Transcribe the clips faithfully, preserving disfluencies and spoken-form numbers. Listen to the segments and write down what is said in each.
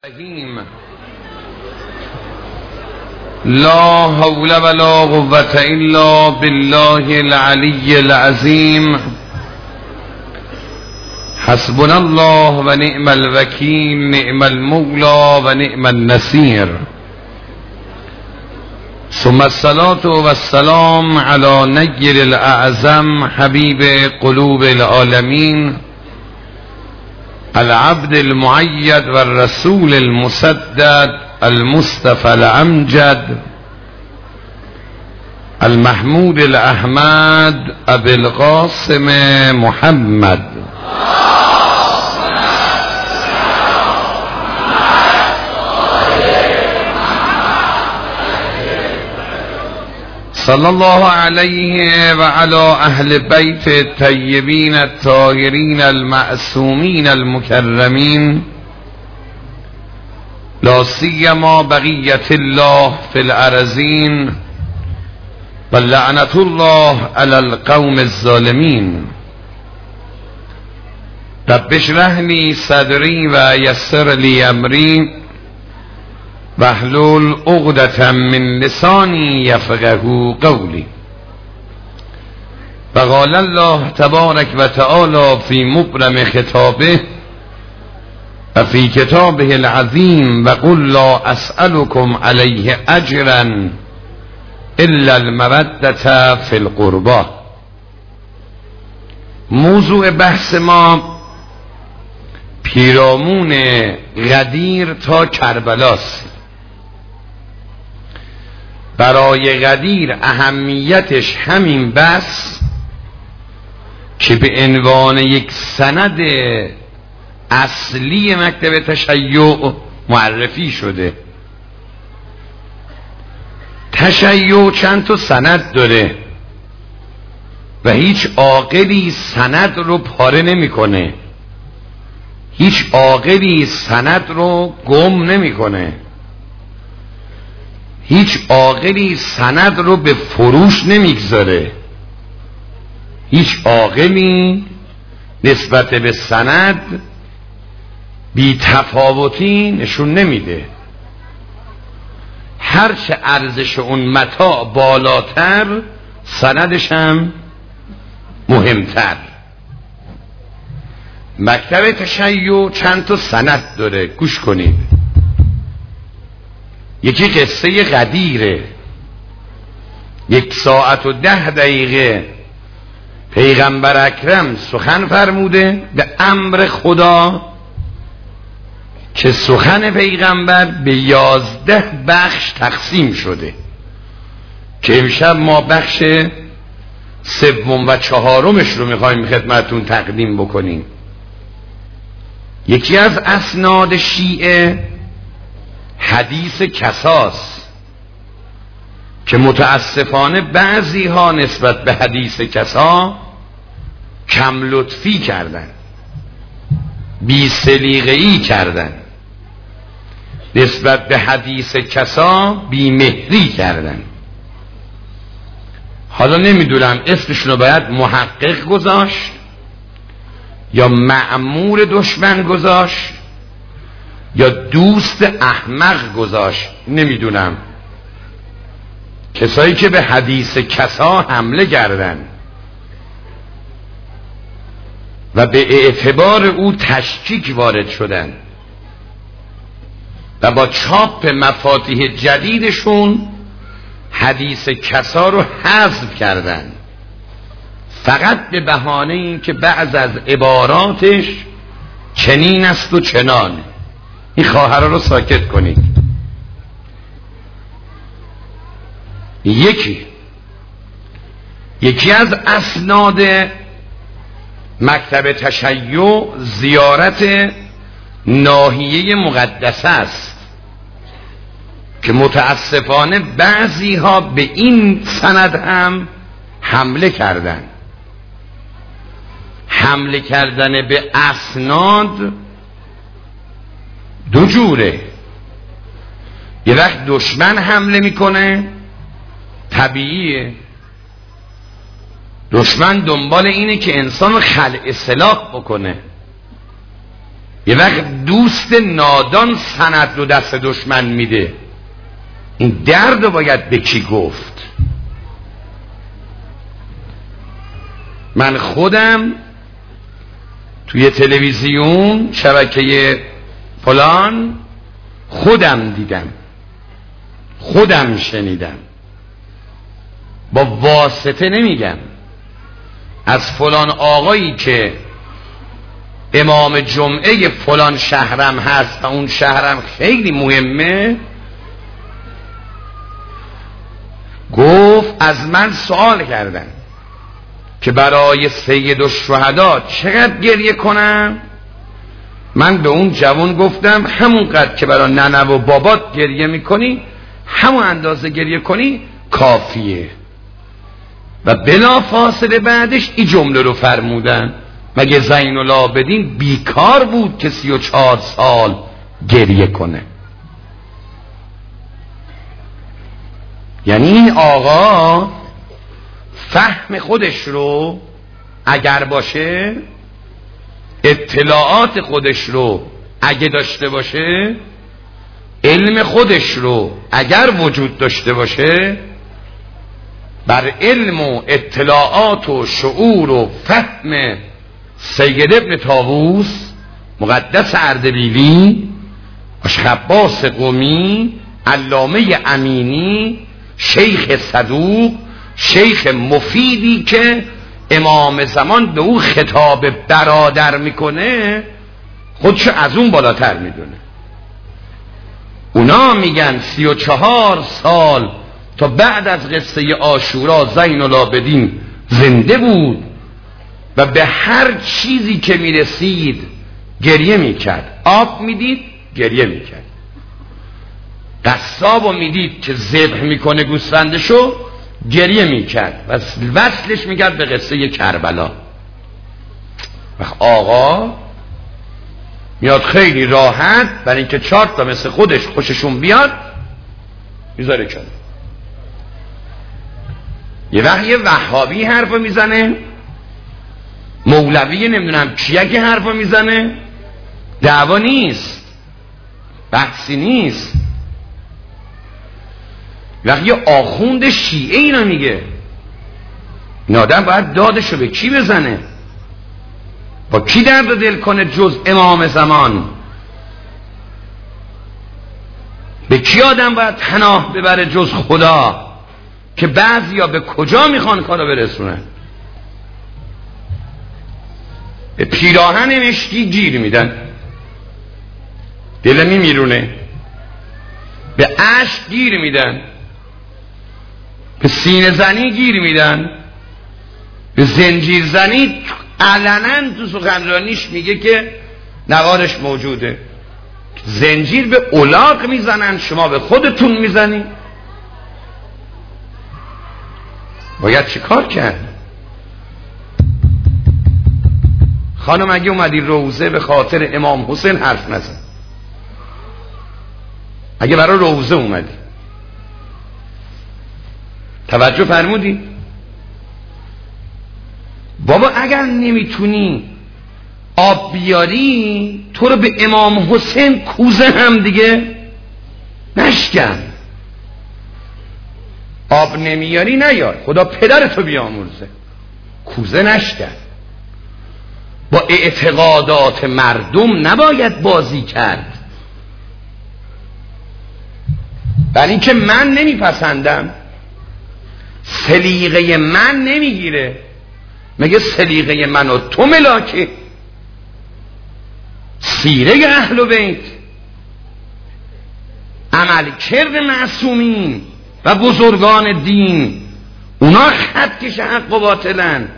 لا حول ولا قوة الا بالله العلی العظیم. حسبنا الله و نعم الوکیل، نعم المولا و نعم النصیر. ثم الصلاة و السلام علی نیر الاعظم حبیب قلوب العالمین، العبد المؤید و الرسول المسدد، المصطفى الامجد، المحمود الاحمد، ابي القاسم محمد. صلی الله علیه و علی اهل بیت الطیبین الطاهرین المعصومین المکرمین، لا سیما بقیت الله فی الارضین و لعنت الله علی القوم الظالمین. رب اشرح لی صدری و یسر لی امری واحلل عقدة من لسانی یفقهوا قولی. و قال الله تبارک و تعالی فی مبرم خطابه و فی کتابه العظیم، و قل لا اسألكم علیه اجرا الا المودة فی القربى. موضوع بحث ما پیرامون غدیر تا کربلاست. برای غدیر اهمیتش همین بس که به عنوان یک سند اصلی مکتب تشیع معرفی شده. تشیع چند تا سند داره و هیچ عاقلی سند رو پاره نمیکنه، هیچ عاقلی سند رو گم نمیکنه، هیچ عاقلی سند رو به فروش نمیگذاره، هیچ عاقلی نسبت به سند بی تفاوتی نشون نمیده. هرچه ارزش اون متاع بالاتر، سندش هم مهمتر. مکتب تشیع چند تا سند داره، گوش کنید. یکی قصه غدیره، یک ساعت و ده دقیقه پیغمبر اکرم سخن فرموده به امر خدا که سخن پیغمبر به یازده بخش تقسیم شده که امشب ما بخش سوم و چهارمش رو میخوایم خدمتون تقدیم بکنیم. یکی از اسناد شیعه حدیث کساس که متاسفانه بعضی ها نسبت به حدیث کسا کم لطفی کردن، بی سلیقه‌ای کردن، نسبت به حدیث کسا بی مهری کردن. حالا نمیدونم اسمشون رو باید محقق گذاشت یا مأمور دشمن گذاشت یا دوست احمق گذاشت، نمیدونم. کسایی که به حدیث کسا حمله کردن و به اعتبار او تشکیک وارد شدن و با چاپ مفاتیح جدیدشون حدیث کسا رو حذف کردن، فقط به بهانه این که بعض از عباراتش چنین است و چنان. این خواهرها رو ساکت کنید. یکی یکی از اسناد مکتب تشیع زیارت ناحیه مقدسه است که متاسفانه بعضی ها به این سند هم حمله کردن. حمله کردن به اسناد دو جوره. یه وقت دشمن حمله میکنه، طبیعیه، دشمن دنبال اینه که انسان رو خلع سلاح بکنه. یه وقت دوست نادان سند رو دست دشمن میده. این درد رو باید به کی گفت؟ من خودم توی تلویزیون شبکه فلان خودم دیدم، خودم شنیدم، با واسطه نمیگم، از فلان آقایی که امام جمعه فلان شهرم هست و اون شهرم خیلی مهمه، گفت از من سوال کردن که برای سید الشهدا چقدر گریه کنم. من به اون جوان گفتم همونقدر که برای ننه و بابات گریه میکنی همون اندازه گریه کنی کافیه. و بلا فاصله بعدش این جمله رو فرمودن: مگه زین العابدین بیکار بود که سی و چهار سال گریه کنه؟ یعنی این آقا فهم خودش رو اگر باشه، اطلاعات خودش رو اگه داشته باشه، علم خودش رو اگر وجود داشته باشه، بر علم و اطلاعات و شعور و فهم سید ابن طاووس مقدس اردبیلی، اشخباس قمی، علامه امینی، شیخ صدوق، شیخ مفیدی که امام زمان به او خطاب برادر میکنه، خودشو از اون بالاتر میدونه. اونا میگن سی و چهار سال تا بعد از قصه عاشورا زین العابدین زنده بود و به هر چیزی که میرسید گریه میکرد. آب میدید گریه میکرد، قصابو میدید که ذبح میکنه گوسفندشو گریه میکرد و وصلش میکرد به قصه کربلا. و آقا میاد خیلی راحت برای اینکه چهار تا مثل خودش خوششون بیاد میذاره کنه. یه وقت یه وهابی حرفو میزنه، مولوی نمیدونم کیه که حرفو میزنه، دعوا نیست، بحثی نیست. وقتی یه آخوند شیعه اینا میگه، این آدم باید دادشو به کی بزنه؟ با کی درد دل کنه جز امام زمان؟ به کی آدم باید پناه ببره جز خدا؟ که بعضیا به کجا میخوان کارو برسونن؟ به پیراهن مشکی گیر میدن، دل میمیرونه. به عشق گیر میدن، به سینه زنی گیر میدن، به زنجیر زنی علنا تو سخنرانیش میگه که نوارش موجوده. زنجیر به الاغ میزنن، شما به خودتون میزنی. باید چی کار کرد؟ خانم اگه اومدی روزه به خاطر امام حسین حرف نزن. اگه برای روزه اومدی توجه فرمودی؟ بابا اگر نمیتونی آب بیاری تو رو به امام حسین کوزه هم دیگه نشکن. آب نمیاری نیار، خدا پدرتو بیامرزه، کوزه نشکن. با اعتقادات مردم نباید بازی کرد. برای اینکه من نمیپسندم، سلیقه من نمیگیره. مگه سلیقه من و تو ملاکه؟ سیره اهل بیت، عمل کرد معصومین و بزرگان دین، اونا خطکش حق و باطلن.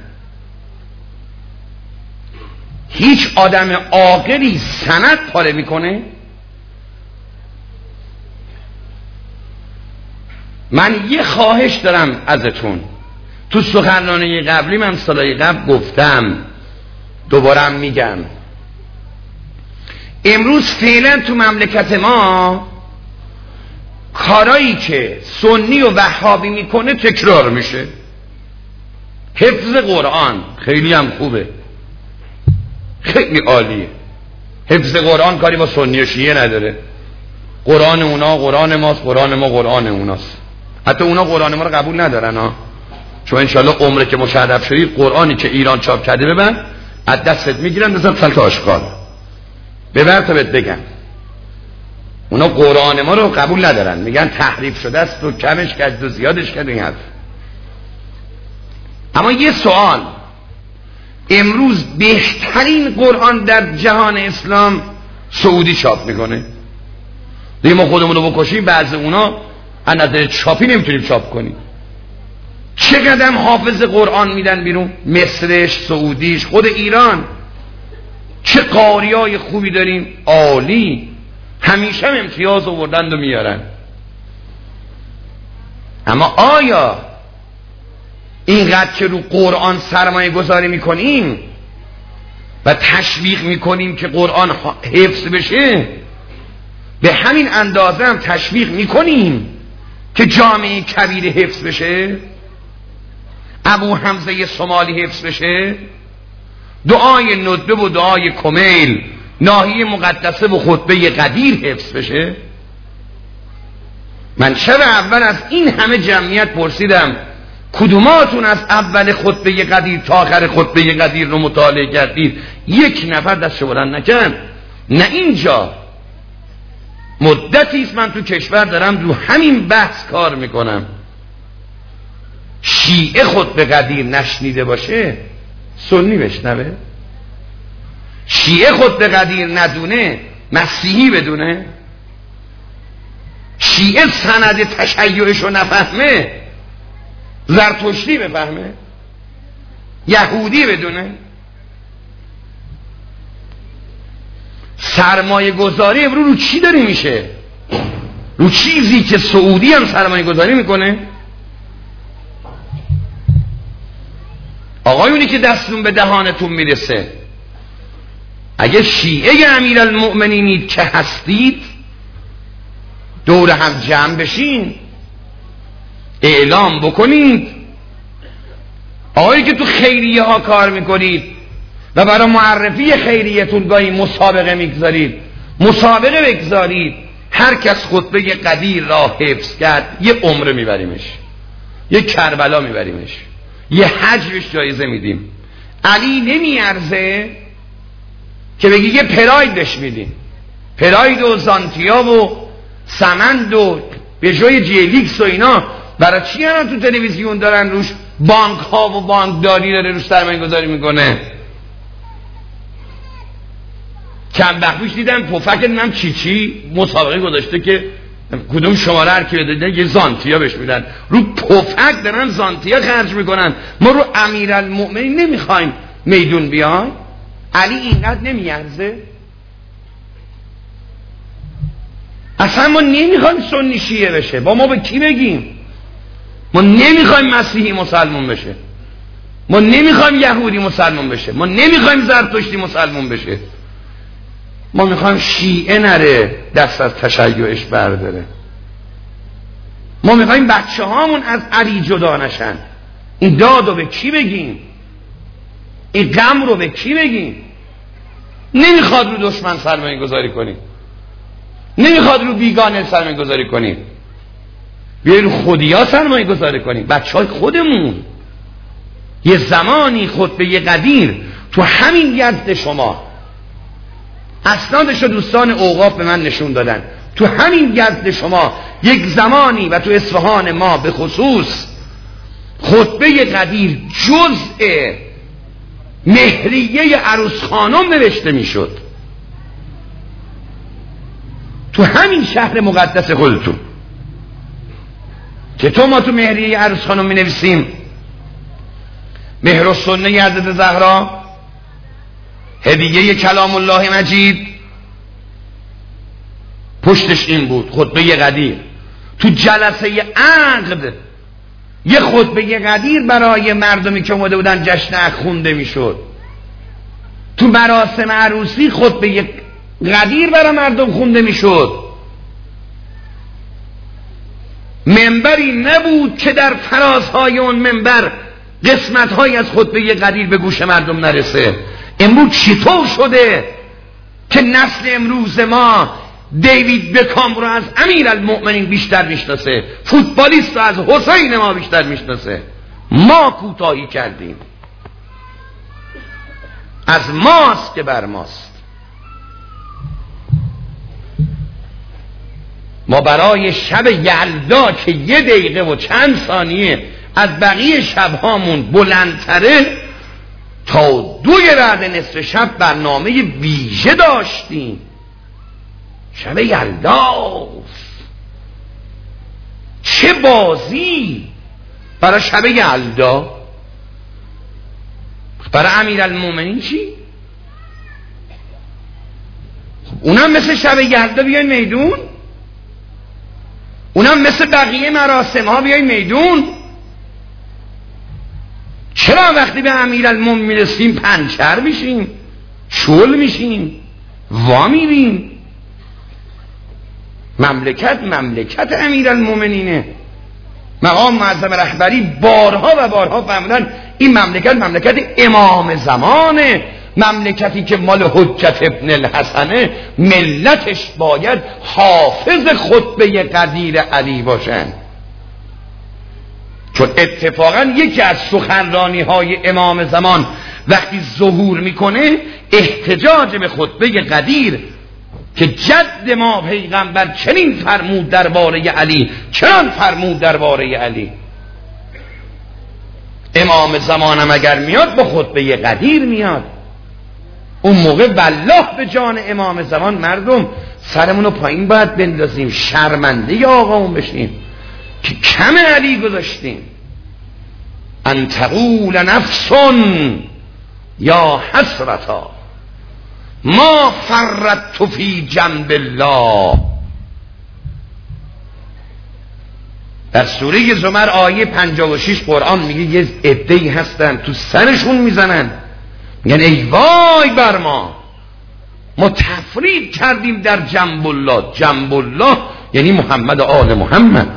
هیچ آدم عاقلی سند پاره میکنه؟ من یه خواهش دارم ازتون، تو سخنرانی قبلی من سالهای قبل گفتم، دوبارم میگم، امروز فعلا تو مملکت ما کارایی که سنی و وهابی میکنه تکرار میشه. حفظ قرآن خیلی هم خوبه، خیلی عالیه، حفظ قرآن کاری با سنی و شیعه نداره. قرآن اونا قرآن ماست، قرآن ما قرآن اوناست. حتی اونا قرآن ما رو قبول ندارن ها. چون انشالله عمره که مشرف شدی قرآنی که ایران چاپ کرده ببن از دستت میگیرن بزن سلط آشغال ببر تا بهت بگم. اونا قرآن ما رو قبول ندارن، میگن تحریف شده است و کمش کرد و زیادش کرد این حرف. اما یه سوال، امروز بهترین قرآن در جهان اسلام سعودی چاپ میکنه. دیگه ما خودمون رو بکشیم بعض اونا از نظر چاپی نمیتونیم چاپ کنیم. چه قدم حافظ قرآن میدن بیرون، مصرش، سعودیش، خود ایران. چه قاریای خوبی داریم، عالی، همیشه هم امتیاز آوردند و میارن. اما آیا اینقدر که رو قرآن سرمایه گذاری میکنیم و تشویق میکنیم که قرآن حفظ بشه، به همین اندازه هم تشویق میکنیم که جامعه کبیر حفظ بشه، ابو حمزه صومالی حفظ بشه، دعای ندبه و دعای کمیل، ناحیه مقدسه و خطبه قدیر حفظ بشه؟ من شب اول از این همه جمعیت پرسیدم کدوماتون از اول خطبه قدیر تا آخر خطبه قدیر رو مطالعه کردید؟ یک نفر دستشو بلند نکرد. نه اینجا مدتی است من تو کشور دارم رو همین بحث کار میکنم. شیعه خطبه قدیر نشنیده باشه سنی بشنوه، شیعه خطبه قدیر ندونه مسیحی بدونه، شیعه سند تشیعش رو نفهمه زرتشتی بفهمه، یهودی بدونه. سرمایه گذاری امروز رو چی داری میشه؟ رو چیزی که سعودی هم سرمایه گذاری میکنه. آقایونی که دستون به دهانتون میرسه، اگه شیعه امیرالمؤمنینید که هستید دور هم جمع بشین، اعلام بکنید. آقایی که تو خیریه ها کار میکنید و برای معرفی خیریتون گاهی مسابقه میگذارید، مسابقه بگذارید. هر کس خطبه قدیر را حفظ کرد یه عمره میبریمش، یه کربلا میبریمش، یه حج بهش جایزه میدیم. علی نمیارزه که بگی یه پراید بهش میدیم، پراید و زانتیا و سمند و به جای جیلیکس و اینا. برای چی الان تو تلویزیون دارن روش بانک ها و بانکداری داره روش سرمایه گذاری میکنه؟ چند وقت پیش دیدم پفک نم چی چی مسابقه گذاشته که کدوم شماره هر کی بده یه زانتیا بهش میدن. رو پفک دارن زانتیا خرج میکنن. ما رو امیرالمؤمنین نمیخوایم میدون بیان. علی اینقدر نمیارزه؟ اصلا ما نمیخوایم سنی شیعه بشه. با ما به کی بگیم؟ ما نمیخوایم مسیحی مسلمون بشه، ما نمیخوایم یهودی مسلمون بشه، ما نمیخوایم زرتشتی مسلمون بشه. ما میخوایم شیعه نره دست از تشیعش برداره. ما میخوایم بچه هامون از علی جدا نشن. این داد رو به کی بگیم؟ این غم رو به کی بگیم؟ نمیخواد رو دشمن سرمایه گذاری کنیم، نمیخواد رو بیگانه سرمایه گذاری کنیم، بیاین رو خودیا سرمایه گذاری کنیم. بچه های خودمون. یه زمانی خطبه قدیر تو همین یزد شما، اسنادش رو دوستان اوقاف به من نشون دادن، تو همین یزد شما یک زمانی و تو اصفهان ما به خصوص خطبه قدیر جزء مهریه عروس خانم نوشته میشد. تو همین شهر مقدس خودتون. چطور ما تو مهریه عروس خانم می نویسیم مهر السنه حضرت زهرا، هدیه کلام الله مجید، پشتش این بود خطبه قدیر. تو جلسه عقد یه خطبه قدیر برای مردمی که اومده بودن جشن عقد خونده میشد. تو مراسم عروسی خطبه قدیر برای مردم خونده میشد. منبری نبود که در فرازهای اون منبر قسمت‌های از خطبه قدیر به گوش مردم نرسه. امروز چطور شده که نسل امروز ما دیوید بکام رو از امیرالمؤمنین بیشتر میشناسه، فوتبالیست رو از حسین ما بیشتر میشناسه. ما کوتاهی کردیم، از ماست که بر ماست. ما برای شب یلدا که یه دقیقه و چند ثانیه از بقیه شبهامون بلندتره، تا دوی بعد نصف شب برنامه ویژه داشتیم. شب یلداست، چه بازی برای شب یلدا. برای امیرالمومنین چی؟ اونم مثل شب یلدا بیاین میدون، اونم مثل بقیه مراسم ها بیاین میدون. چرا وقتی به امیرالمومنین میرسیم پنچر میشیم، شل میشیم، وا میریم؟ مملکت مملکت امیرالمومنینه. مقام معظم رهبری بارها و بارها فهمیدن این مملکت مملکت امام زمانه، مملکتی که مال حجت ابن الحسنه، ملتش باید حافظ خطبه قدیر علی باشن. چون اتفاقا یکی از سخنرانی های امام زمان وقتی ظهور میکنه احتجاج به خطبه قدیر که جد ما پیغمبر چنین فرمود درباره علی، چنان فرمود درباره علی. امام زمانم اگر میاد با خطبه قدیر میاد. اون موقع والله به جان امام زمان مردم سرمونو پایین باید بندازیم، شرمنده آقامون بشیم که کم علی گذاشتیم. ان تقول نفس یا حسرتا ما فرطت فی جنب الله. در سوره زمر آیه پنجاه و شش قرآن میگه یه عده‌ای هستن تو سرشون میزنن، میگن ای وای بر ما، ما تفرید کردیم در جنب الله. جنب الله یعنی محمد و آل محمد.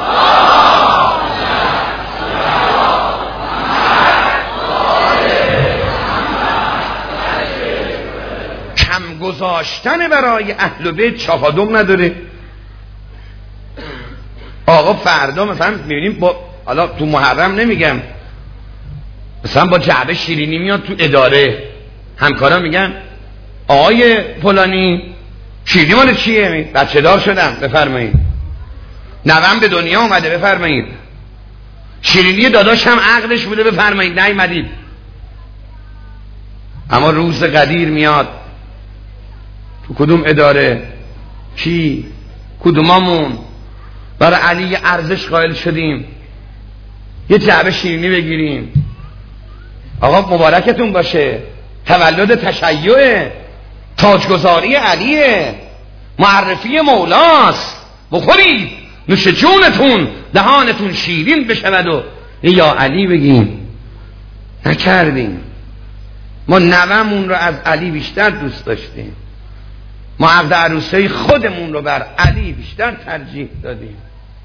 کم گذاشتن برای اهل بیت چهادم نداره. آقا فردا مثلا میبینیم با، حالا تو محرم نمیگم، مثلا با جعبه شیرینی میاد تو اداره، همکارا میگن آقای فلانی شیرینی مال چیه؟ بچه دار شدم بفرمایید، نوام به دنیا اومده بفرمایید، شیرینی داداش هم عقدش بوده بفرمایید، نیومدید. اما روز قدیر میاد تو کدوم اداره؟ کی؟ کدومامون برای علی ارزش قائل شدیم یه جعبه شیرینی بگیریم؟ آقا مبارکتون باشه، تولد تشیعه، تاجگذاری علیه، معرفی مولاست، بخورید نوش جونتون دهانتون شیرین بشود و یا علی بگیم. نکردیم. ما نوامون رو از علی بیشتر دوست داشتیم، ما عقد عروسی خودمون رو بر علی بیشتر ترجیح دادیم.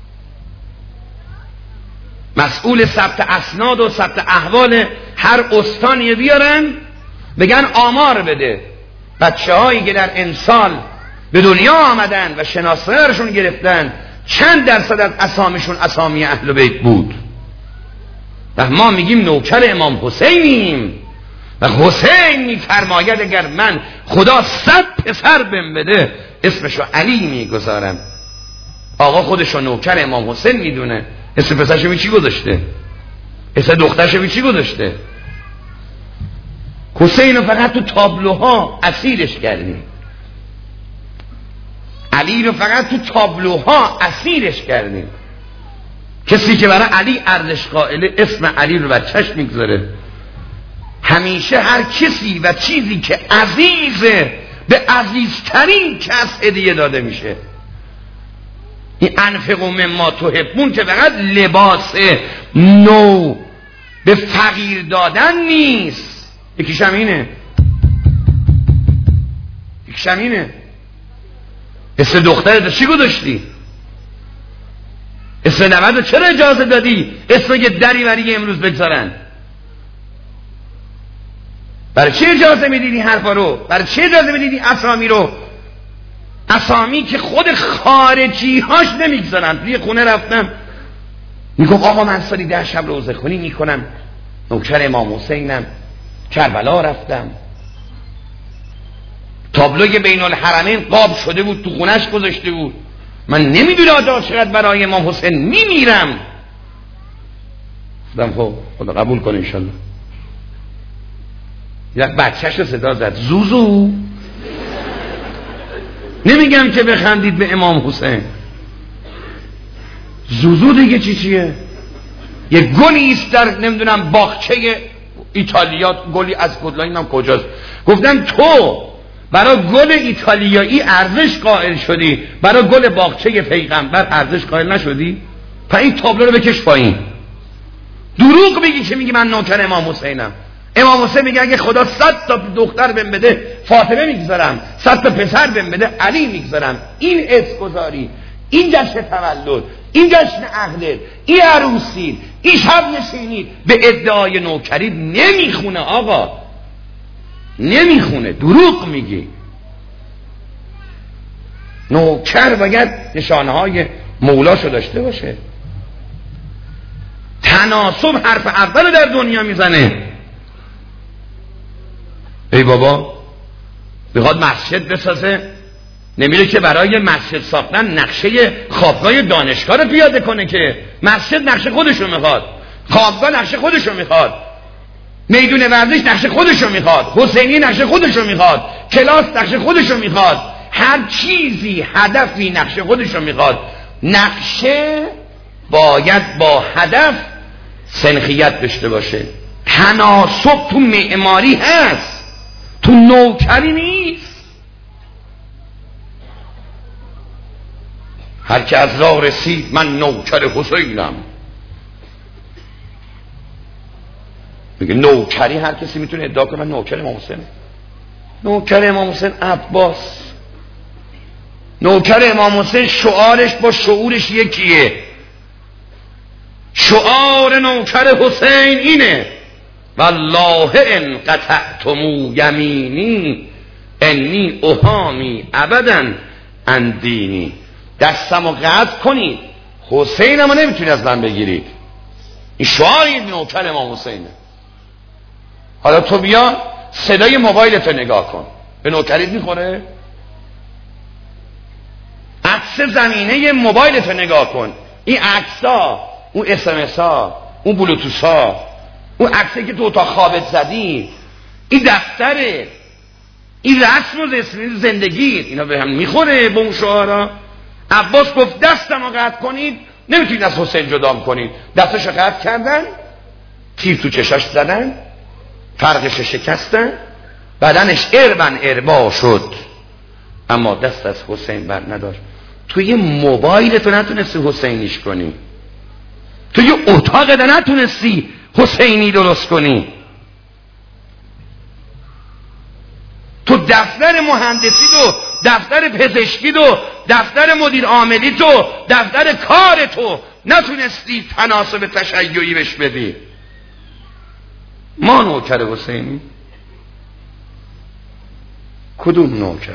مسئول ثبت اسناد و ثبت احوال هر استانی بیارن بگن آمار بده بچه هایی که در امسال به دنیا آمدن و شناسنامه‌شون گرفتن چند درصد از اسامیشون اسامی اهل بیت بود. و ما میگیم نوکر امام حسینیم و حسین میفرماید اگر من خدا صد پسر بهم بده اسمشو علی میگذارم. آقا خودشو نوکر امام حسین میدونه، اسم پسرشو بی چی گذاشته؟ اسم دخترشو بی چی گذاشته؟ حسین رو فقط تو تابلوها اسیرش کردیم، علی رو فقط تو تابلوها اسیرش کردیم. کسی که برای علی ارزش قائله اسم علی رو بر چشم میگذاره. همیشه هر کسی و چیزی که عزیزه به عزیزترین کس هدیه داده میشه. این انفقوا مما تحبون که فقط لباس نو به فقیر دادن نیست، یکیش هم اینه، یکیش هم اینه. اسم دخترت چی گذاشتی؟ اسم نوت چرا اجازه دادی اسم یه دری وری امروز بگذارن؟ برای چه اجازه میدیدی حرفا رو؟ برای چه اجازه میدیدی اسامی رو؟ اسامی که خود خارجی هاش نمیگذارن. توی خونه رفتم میگم آقا من سالی ده شب روزه خونی میکنم، نوکر امام حسینم، کربلا رفتم، تابلوی بین الحرمین قاب شده بود تو خونش گذاشته بود، من نمیدونم آجا چقدر برای امام حسین میمیرم. خودم خب خدا قبول کنه انشالله. یک بچهش رو صدا زد زوزو. نمیگم که بخندید به امام حسین، زوزو دیگه چی چیه؟ یه گلی است در نمیدونم باغچه ایتالیا، گلی از گلایی نم کجاست. گفتم تو برای گل ایتالیایی ارزش قائل شدی، برای گل باغچه پیغمبر ارزش قائل نشدی؟ پس این تابلو رو بکش پایین. دروغ میگی که میگی من نوکر امام حسینم. امام حسین میگه اگه خدا صد تا دختر بهم بده فاطمه میگذارم، صد تا پسر بهم بده علی میگذارم. این اسمگذاری، این جشن تولد، این جشن عقد، این عروسی، این شب نشینی به ادعای نوکری نمیخونه آقا، نمیخونه. دروغ میگی. نوکر باید نشانه های مولاشو داشته باشه. تناسب حرف اول در دنیا میزنه. ای بابا بخواد مسجد بسازه، نمیره که برای مسجد ساختن نقشه خوابگاه دانشگاه رو پیاده کنه که مسجد نقشه خودشو میخواد، خوابگاه نقشه خودشو میخواد، میدون ورزش نقشه خودشو میخواد، حسینی نقشه خودشو میخواد، کلاس نقشه خودشو میخواد، هر چیزی هدفی نقشه خودشو میخواد. نقشه باید با هدف سنخیت داشته باشه. تناسب تو معماری هست، تو نوکری نیست. هر که از راه رسید من نوکر حسینم. میگه نوکری هر کسی میتونه ادعا کنه من نوکر امام حسین. نوکر امام حسین عباس. نوکر امام حسین شعارش با شعورش یکیه. شعار نوکر حسین اینه والله ان قطعتمو یمینی انی احامی ابدا عن دینی. دستمو قطع کنید حسینمو نمیتونی از من بگیرید. این شعار این نوکر امام حسینه. حالا تو بیا صدای موبایلتو نگاه کن، به نوکریت میخوره؟ عکس زمینه موبایلتو نگاه کن، این عکس‌ها، اون اس ام اس ها، اون بلوتوث ها، اون عکسی که تو اتاق خوابت زدی، این دفتره، این رسم و رسم زندگی، اینا به هم میخوره با اون شعارا. عباس گفت دستمو قطع کنید، نمیتونید از حسین جدام کنید. دستشو قطع کردن، تیر تو چشاش زدن، فرقش شکستن، بدنش اربن اربا شد، اما دست از حسین بر نداشت. تو یه موبایل تو نتونستی حسینیش کنی، تو یه اتاق ده نتونستی حسینی درست کنی، تو دفتر مهندسی تو، دفتر پزشکی تو، دفتر مدیر عاملی تو، دفتر کار تو نتونستی تناسب تشیعی بهش بدی. ما نوکر حسینی؟ کدوم نوکر؟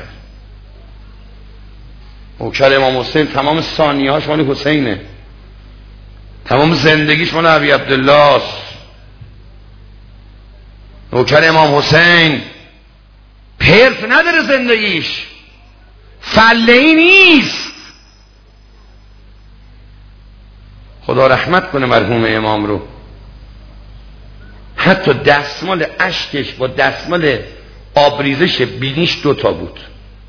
نوکر امام حسین تمام ثانیه‌هاش مال حسینه، تمام زندگیش مال ابی عبدالله است. نوکر امام حسین پرت نداره، زندگیش فله‌ای نیست. خدا رحمت کنه مرحوم امام رو. حتی دستمال اشکش با دستمال آبریزش بینیش دوتا بود.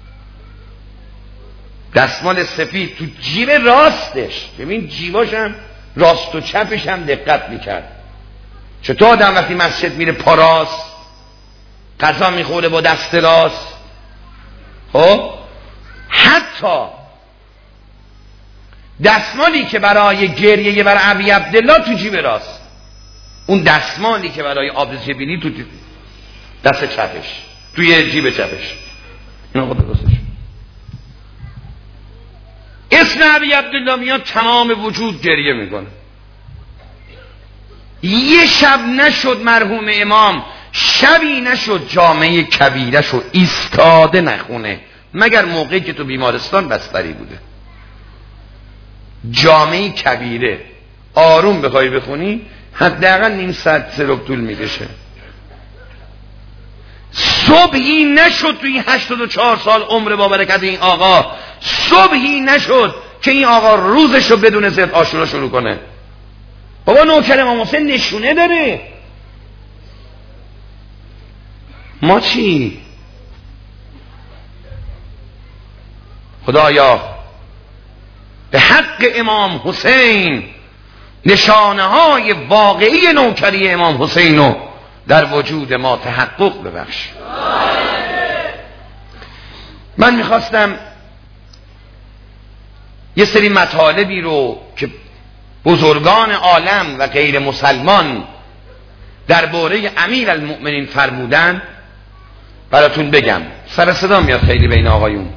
دستمال سفید تو جیب راستش، ببین جیباش هم راست و چپش هم دقت میکرد. چطور آدم وقتی مسجد میره پا راست، غذا میخوره با دست راست؟ خب حتی دستمالی که برای گریه برای ابی عبدالله تو جیب راست، اون دستمالی که برای آبریزش بینی تو دست چپش، توی جیب چپش. اینا خود درستش. اسم ابی عبدالله میاد تمام وجود گریه میکنه. یه شب نشد مرحوم امام شبی نشد جامعه کبیرشو ایستاده نخونه مگر موقعی که تو بیمارستان بستری بوده. جامعه کبیره آروم بخوای بخونی حداقل نیم ساعت سرک طول میکشه. صبحی نشد توی هشتاد و چهار سال عمر با برکت این آقا، صبحی نشد که این آقا روزشو بدون ضد عاشورا شروع کنه. بابا نوکر امام حسین نشونه داره. ما چی؟ خدایا به حق امام حسین نشانه های واقعی نوکری امام حسین رو در وجود ما تحقق ببخش. من میخواستم یه سری مطالبی رو که بزرگان عالم و غیر مسلمان درباره امیر المؤمنین فرمودن براتون بگم. سر صدا میاد خیلی بین آقایون.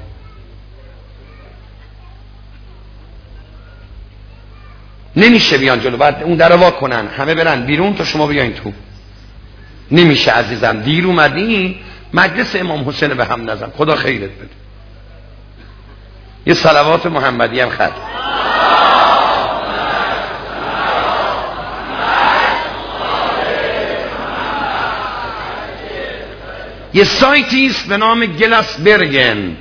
نمیشه بیان جلو، بعد اون در وا کنن همه برن بیرون تا شما بیاین تو. نمیشه عزیزم، دیر اومدی مجلس امام حسین به هم نزن. خدا خیرت بده. یه صلوات محمدی هم خط. یه سایتی است به نام گلاسبرگن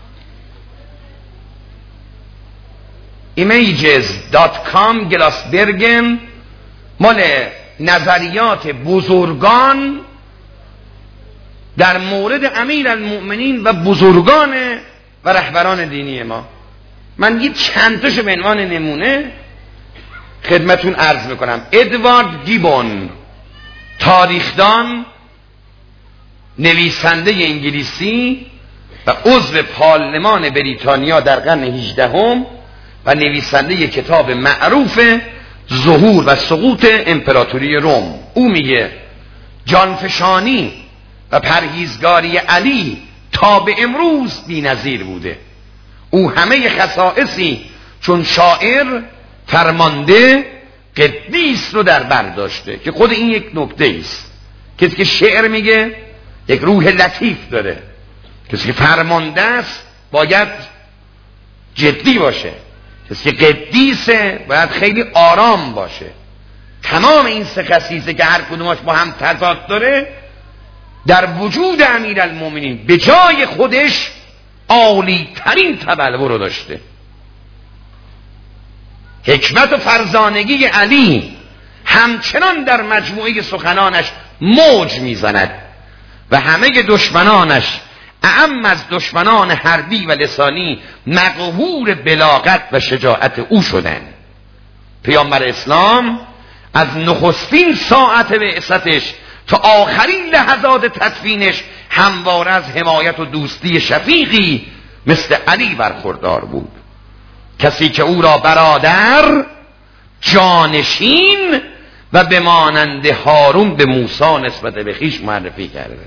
ایمیجز دات کام. گلاسبرگن مال نظریات بزرگان در مورد امیر المؤمنین و بزرگان و رهبران دینی ما. من یه چند تاشو به عنوان نمونه خدمتون عرض میکنم. ادوارد گیبون، تاریخدان، نویسنده انگلیسی و عضو پارلمان بریتانیا در قرن هجدهم و نویسنده کتاب معروف ظهور و سقوط امپراتوری روم. او میگه جانفشانی و پرهیزگاری علی تا به امروز بی‌نظیر بوده. او همه خصائصی چون شاعر، فرمانده، قدیس رو در بر داشته که خود این یک نکته است. کسی که شعر میگه یک روح لطیف داره، کسی که فرمانده است باید جدی باشه، کسی که قدیسه باید خیلی آرام باشه. تمام این سه خصیصه که هر کدومش با هم تضاد داره در وجود امیرالمومنین به جای خودش عالی ترین تبلور رو داشته. حکمت و فرزانگی علی همچنان در مجموعه سخنانش موج میزند و همه دشمنانش اعم از دشمنان حربی و لسانی مقهور بلاغت و شجاعت او شدند. پیامبر اسلام از نخستین ساعت بعثتش تا آخرین لحظات تدفینش همواره از حمایت و دوستی شفیقی مثل علی برخوردار بود، کسی که او را برادر، جانشین و به مانند هارون به موسی نسبت به خویش معرفی کرده.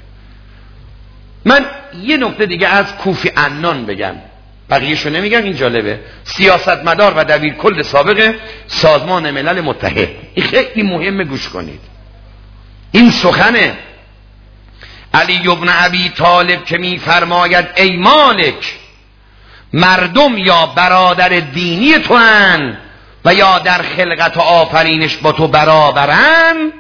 من یه نکته دیگه از کوفی عنان بگم، بقیه‌شو نمیگم، این جالبه. سیاستمدار و دبیر کل سابق سازمان ملل متحد. این خیلی مهمه، گوش کنید. این سخنه علی ابن ابی طالب که میفرماید ای مالک، مردم یا برادر دینی تو هن و یا در خلقت و آفرینش با تو برابرن،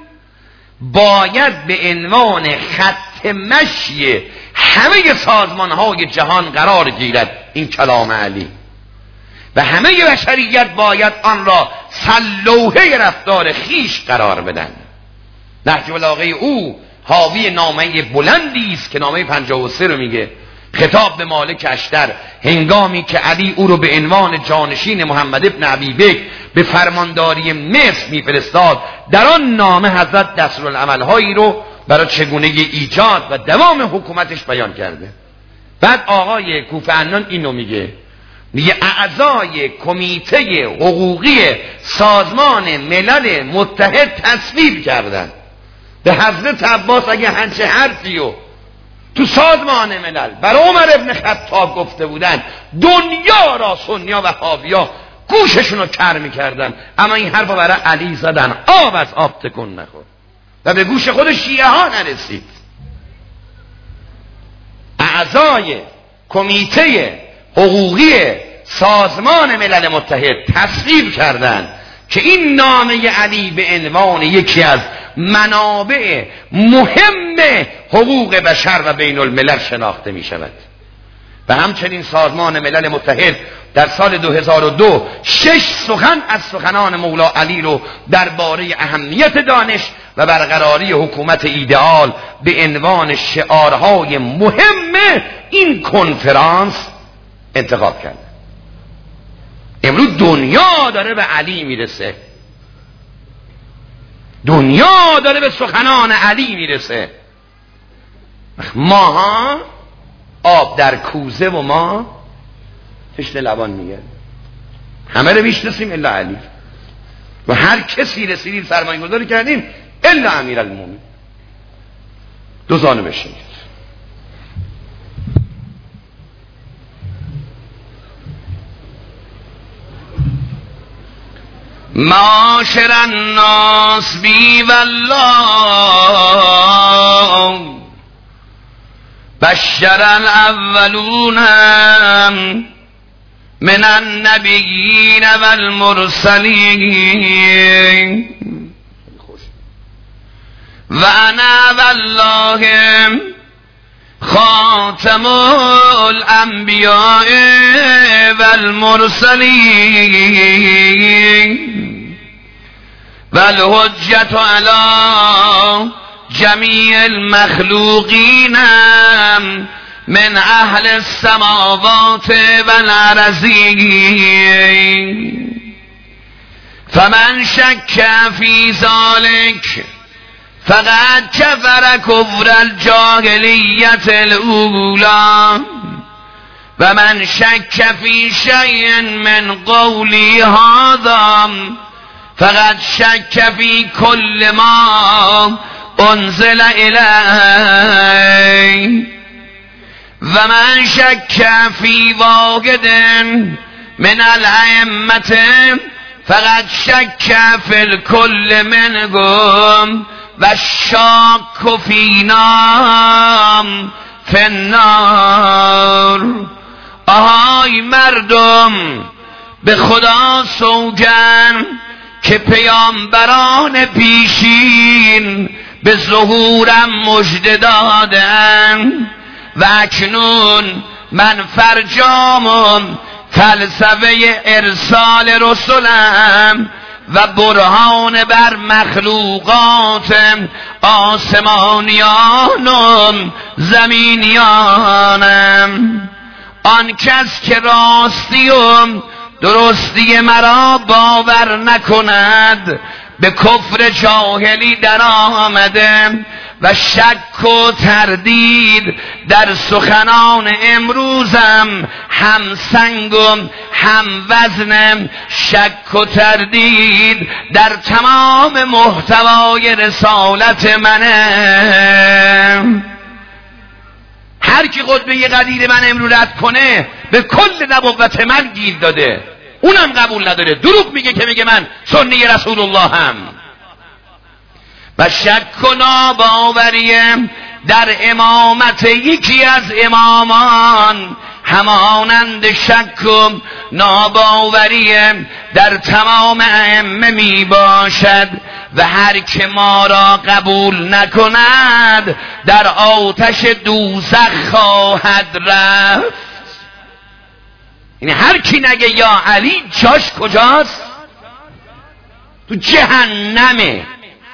باید به عنوان خط مشی همه سازمان های جهان قرار گیرد این کلام علی و همه بشریت باید آن را سلوحه رفتار خیش قرار بدن. نهج بلاغه او حاوی نامه بلندی است که نامه پنجاه و سه رو میگه، خطاب به مالک اشتر هنگامی که علی او رو به عنوان جانشین محمد ابن ابی بکر به فرمانداری مصر میفرستاد. در آن نامه حضرت دستورالعمل‌هایی رو برای چگونگی ایجاد و دوام حکومتش بیان کرده. بعد آقای کوفی عنان اینو میگه، میگه اعضای کمیته حقوقی سازمان ملل متحد تصویب کردن به حضرت عباس اگه هنچه حرفی و تو سازمان ملل بر عمر ابن خطاب گفته بودن، دنیا را سنیا و وهابیا گوششون رو کر میکردن، اما این حرفا برای علی زدن آب از آب تکون نخورد. و به گوش خود شیعه ها نرسید. اعضای کمیته حقوقی سازمان ملل متحد تصویب کردند که این نامه علی به عنوان یکی از منابع مهم حقوق بشر و بین الملل شناخته می شود. و همچنین سازمان ملل متحد در سال دو هزار و دو شش سخن از سخنان مولا علی رو درباره اهمیت دانش و برقراری حکومت ایدئال به عنوان شعارهای مهم این کنفرانس انتخاب کرد. امروز دنیا داره به علی میرسه، دنیا داره به سخنان علی میرسه. ماها آب در کوزه و ما تشنه لبان میگه. همه رو میشناسیم الا علی و هر کسی رسیدیم سرمایه گذاری کردیم الا امیرالمومنین. دو زانو بشینید. معاشر الناس بی والله بشر الاولون من النبیین والمرسلین و انا والله خاتم الانبیاء والمرسلین والحجة علی جمیع المخلوقین من اهل السماوات والارضین فمن شک فی ذلک فقد کفر کفر الجاهلیت الاولی و من شک فی شیء من قولی هذا فقد شک فی کل ما انزل الی و من شک فی واحد من الائمة فقد شک فی الکل منهم و شاک فینا فی النار. آهای مردم، به خدا سوگند که پیامبران پیشین به ظهورم مژده دادند و اکنون من فرجام فلسفه ارسال رسولم و برهان بر مخلوقات آسمانیانم زمینیانم. آن کس که راستی و درستی مرا باور نکند به کفر جاهلی در آمده و شک و تردید در سخنان امروزم هم سنگم هم وزنم شک و تردید در تمام محتوای رسالت منه. هر کی خطبه قدیر من امروز رد کنه به کل نبوت من گیر داده، اونم قبول نداره، دروغ میگه که میگه من سنی رسول الله هم. و شک و ناباوریم در امامت یکی از امامان همانند شک و ناباوریم در تمام ائمه می باشد و هر که ما را قبول نکند در آتش دوزخ خواهد رفت. یعنی هر کی نگه یا علی جاش کجاست؟ تو جهنمه.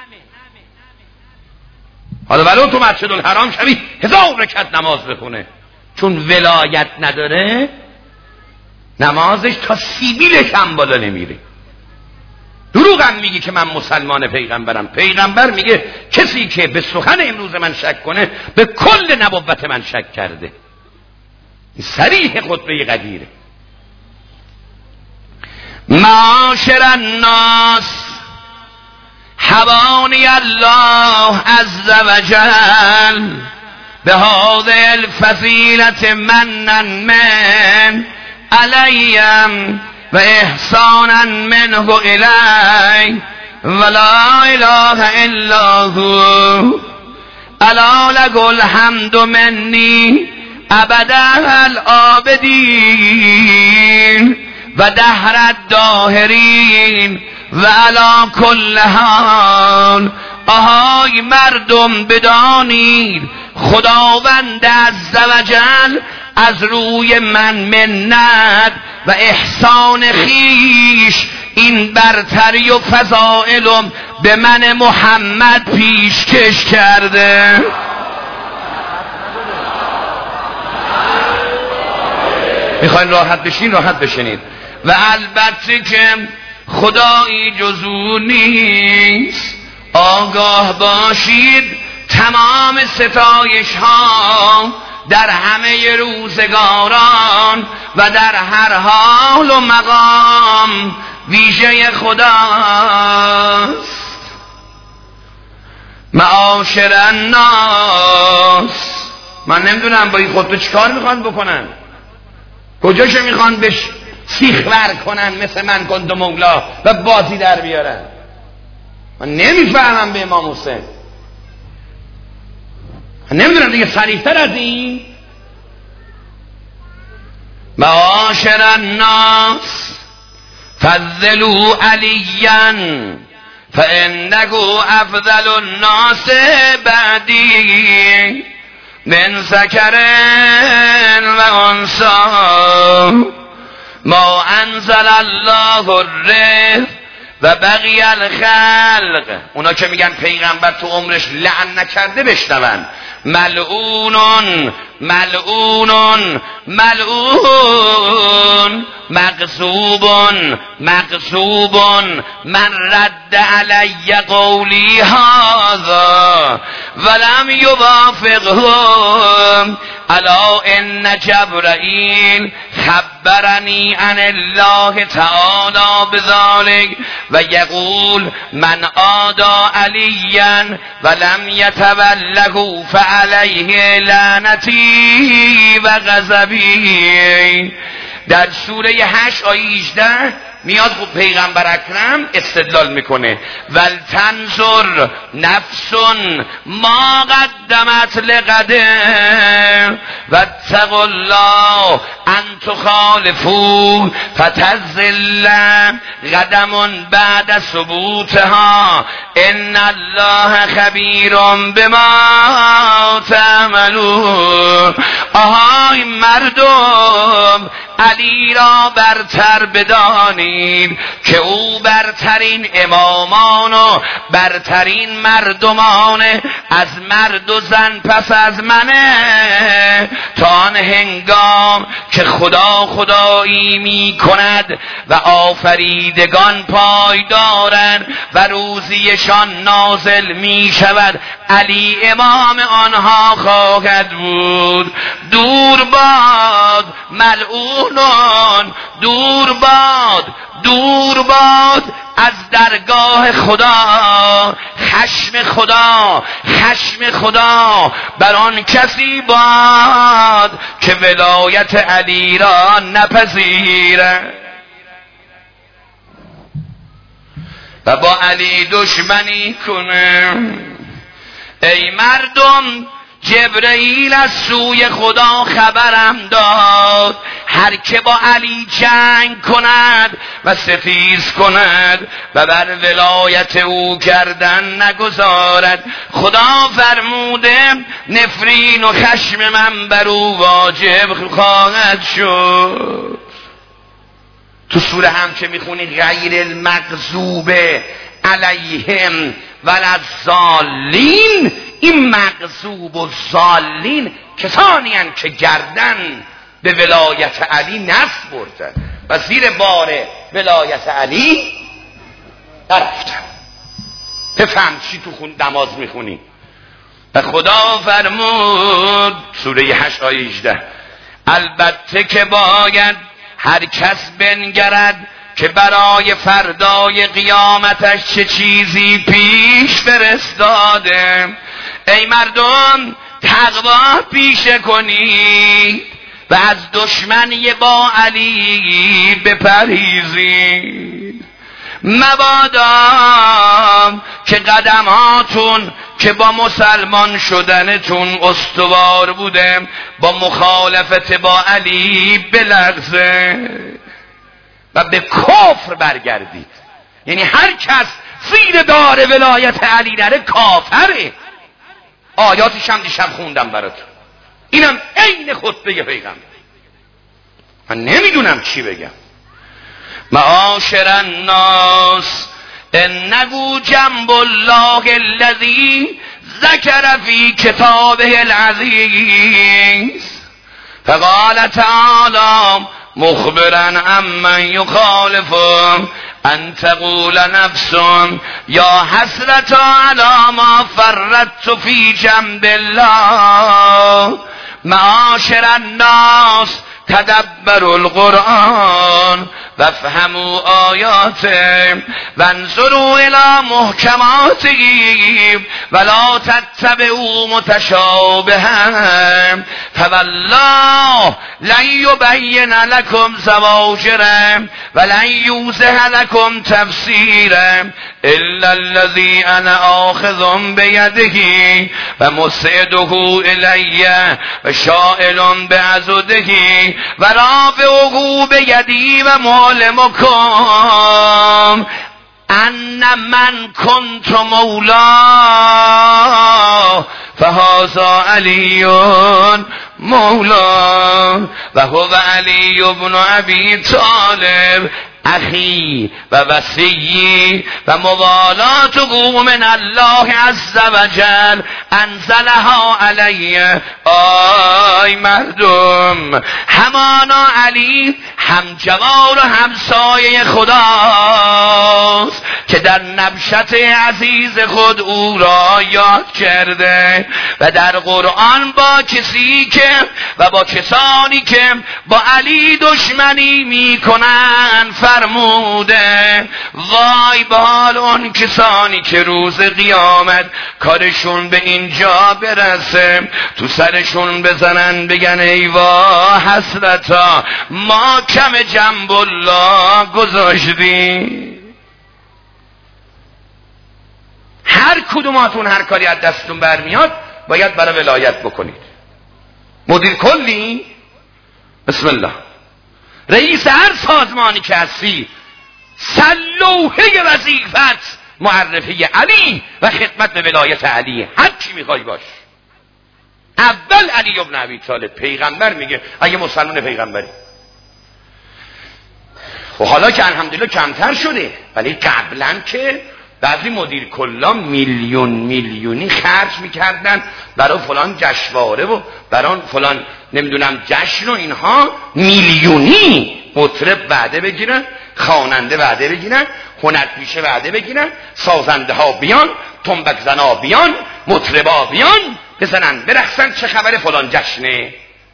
حالا ولو تو مسجد الحرام شبی هزار رکعت نماز بخونه، چون ولایت نداره نمازش تا سیبیلش هم بالا نمیره. دروغ هم میگی که من مسلمان پیغمبرم. پیغمبر میگه کسی که به سخن امروز من شک کنه به کل نبوت من شک کرده. صریح خطبه قدیره. معاشر الناس حوانی الله عز وجل به هذه الفضیلت منا من علیم و احسانا منه الی ولا اله الا هو الا له الحمد منی ابدا العابدین و دهر الداهرین و علی کل حال. آهای مردم بدانید خداوند عزوجل از روی من منت و احسان خیش این برتری و فضائلم به من محمد پیشکش کرده. میخواین راحت بشین راحت بشینید. و البته که خدایی جز او نیست، آگاه باشید تمام ستایش ها در همه روزگاران و در هر حال و مقام ویژه خداست. معاشر الناس، من نمیدونم با این خطبه چیکار میخوان بکنن، کجاشو میخوان بش سیخور کنن مثل من کند مولا و بازی در بیارن. من نمیفهمم به امام حسین، من نمیدونم دیگه صریح‌تر از این. معاشر الناس فضلوا علیا فانه افضل الناس بعدی من ذکر و انثی ما انزل الله الرزق و بقی الخلق. اونا که میگن پیغمبر تو عمرش لعن نکرده بشنون. ملعونون ملعونون ملعون مغصوبون مغصوبون من رد علی قولی هذا ولم یوافقهم الا ان جبرائیل خبرنی عن الله تعالی بذلك و یقول من آدى علیا ولم یتوله فعلیه لعنتی و غضبی. در سوره هشت آیه هجده میاد خب پیغمبر اکرم استدلال میکنه ولتنظر نفس ما قدمت لغد واتقوا الله ان تخالفوا فتزل قدم بعد ثبوتها ان الله خبیر بما تعملون. آهای مردم علی را برتر بدانید که او برترین امامان و برترین مردمان از مرد و زن پس از منه، تا آن هنگام که خدا خدایی می کند و آفریدگان پای دارند و روزیشان نازل می شود علی امام آنها خواهد بود. دور باد ملعونون، دور باد دور باد از درگاه خدا، خشم خدا خشم خدا بر آن کسی باد که ولایت علی را نپذیرد و با علی دشمنی کنه. ای مردم جبرئیل از سوی خدا خبرم داد هر که با علی جنگ کند و ستیز کند و بر ولایت او کردن نگذارد، خدا فرموده نفرین و خشم من بر او واجب خواهد شد. تو سوره هم که میخونی غیر المغضوب علیهم ولضالین، این مغضوب و ضالین کسانی هستند که گردن به ولایت علی نصب بردن و زیر بار ولایت علی نرفتن. بفهم چی تو خون نماز میخونی. و خدا فرمود سوره هشت آیه هجده البته که باید هر کس بنگرد که برای فردای قیامتش چه چیزی پیش فرستاده. ای مردم تقوا پیشه کنید و از دشمنی با علی بپرهیزید. مبادا که قدماتون که با مسلمان شدنتون استوار بوده با مخالفت با علی بلغزه و به کفر برگردید. یعنی هر کس زیر دار ولایت علی نره کافره. آیاتش هم دیشب خوندم براتون، اینم عین خطبه پیغمبر. من نمیدونم چی بگم. معاشر الناس انه جنب الله الذی ذکر فی کتابه العزیز فقال تعالی مخبرا عمن یخالف ان تقول نفس یا حسرة علی ما فرطت فی جنب الله. معاشر الناس تدبروا القرآن وافهموا آیاته وانظروا الى محکماته ولا تتبعوا متشابها فوالله لن يبين لكم زواجره ولن يوضح لكم تفسیره الا الذي انا آخذ بیده و مسعده الی و شائل بعضده و رافعه بیدی و معلمکم ان من کنت مولا فهذا علی مولا و هو علی بن ابی طالب اخی و وصی و موالاتو من الله عز وجل انزلها علی. آی مردم، همانا علی هم جوار و همسایه خداست که در نبشت عزیز خود او را یاد کرده و در قرآن با کسی که و با کسانی که با علی دشمنی میکنن فرموده وای به حال اون کسانی که روز قیامت کارشون به اینجا برسه تو سرشون بزنن بگن ای وا حسرتا ما کم جنب الله گذاشتیم. هر کدوماتون هر کاری از دستتون برمیاد باید برای ولایت بکنید. مدیر کلی بسم الله، رئیس هر سازمانی که هستی سلوحه وظیفت معرفی علی و خدمت به ولایت علی. هر چی میخوای باش. اول علی ابن ابی طالب پیغمبر میگه اگه مسلمان پیغمبری. و حالا که الحمدلله کمتر شده، ولی قبلا که بعضی مدیر کلا میلیون میلیونی خرج میکردن برای فلان جشنواره و برای فلان نمیدونم جشن و اینها، میلیونی مطرب وعده بگیرن، خواننده وعده بگیرن، هنرپیشه وعده بگیرن، سازنده ها بیان، تنبک زنا بیان، مطربا بیان بزنن برقصن. چه خبر فلان جشنه؟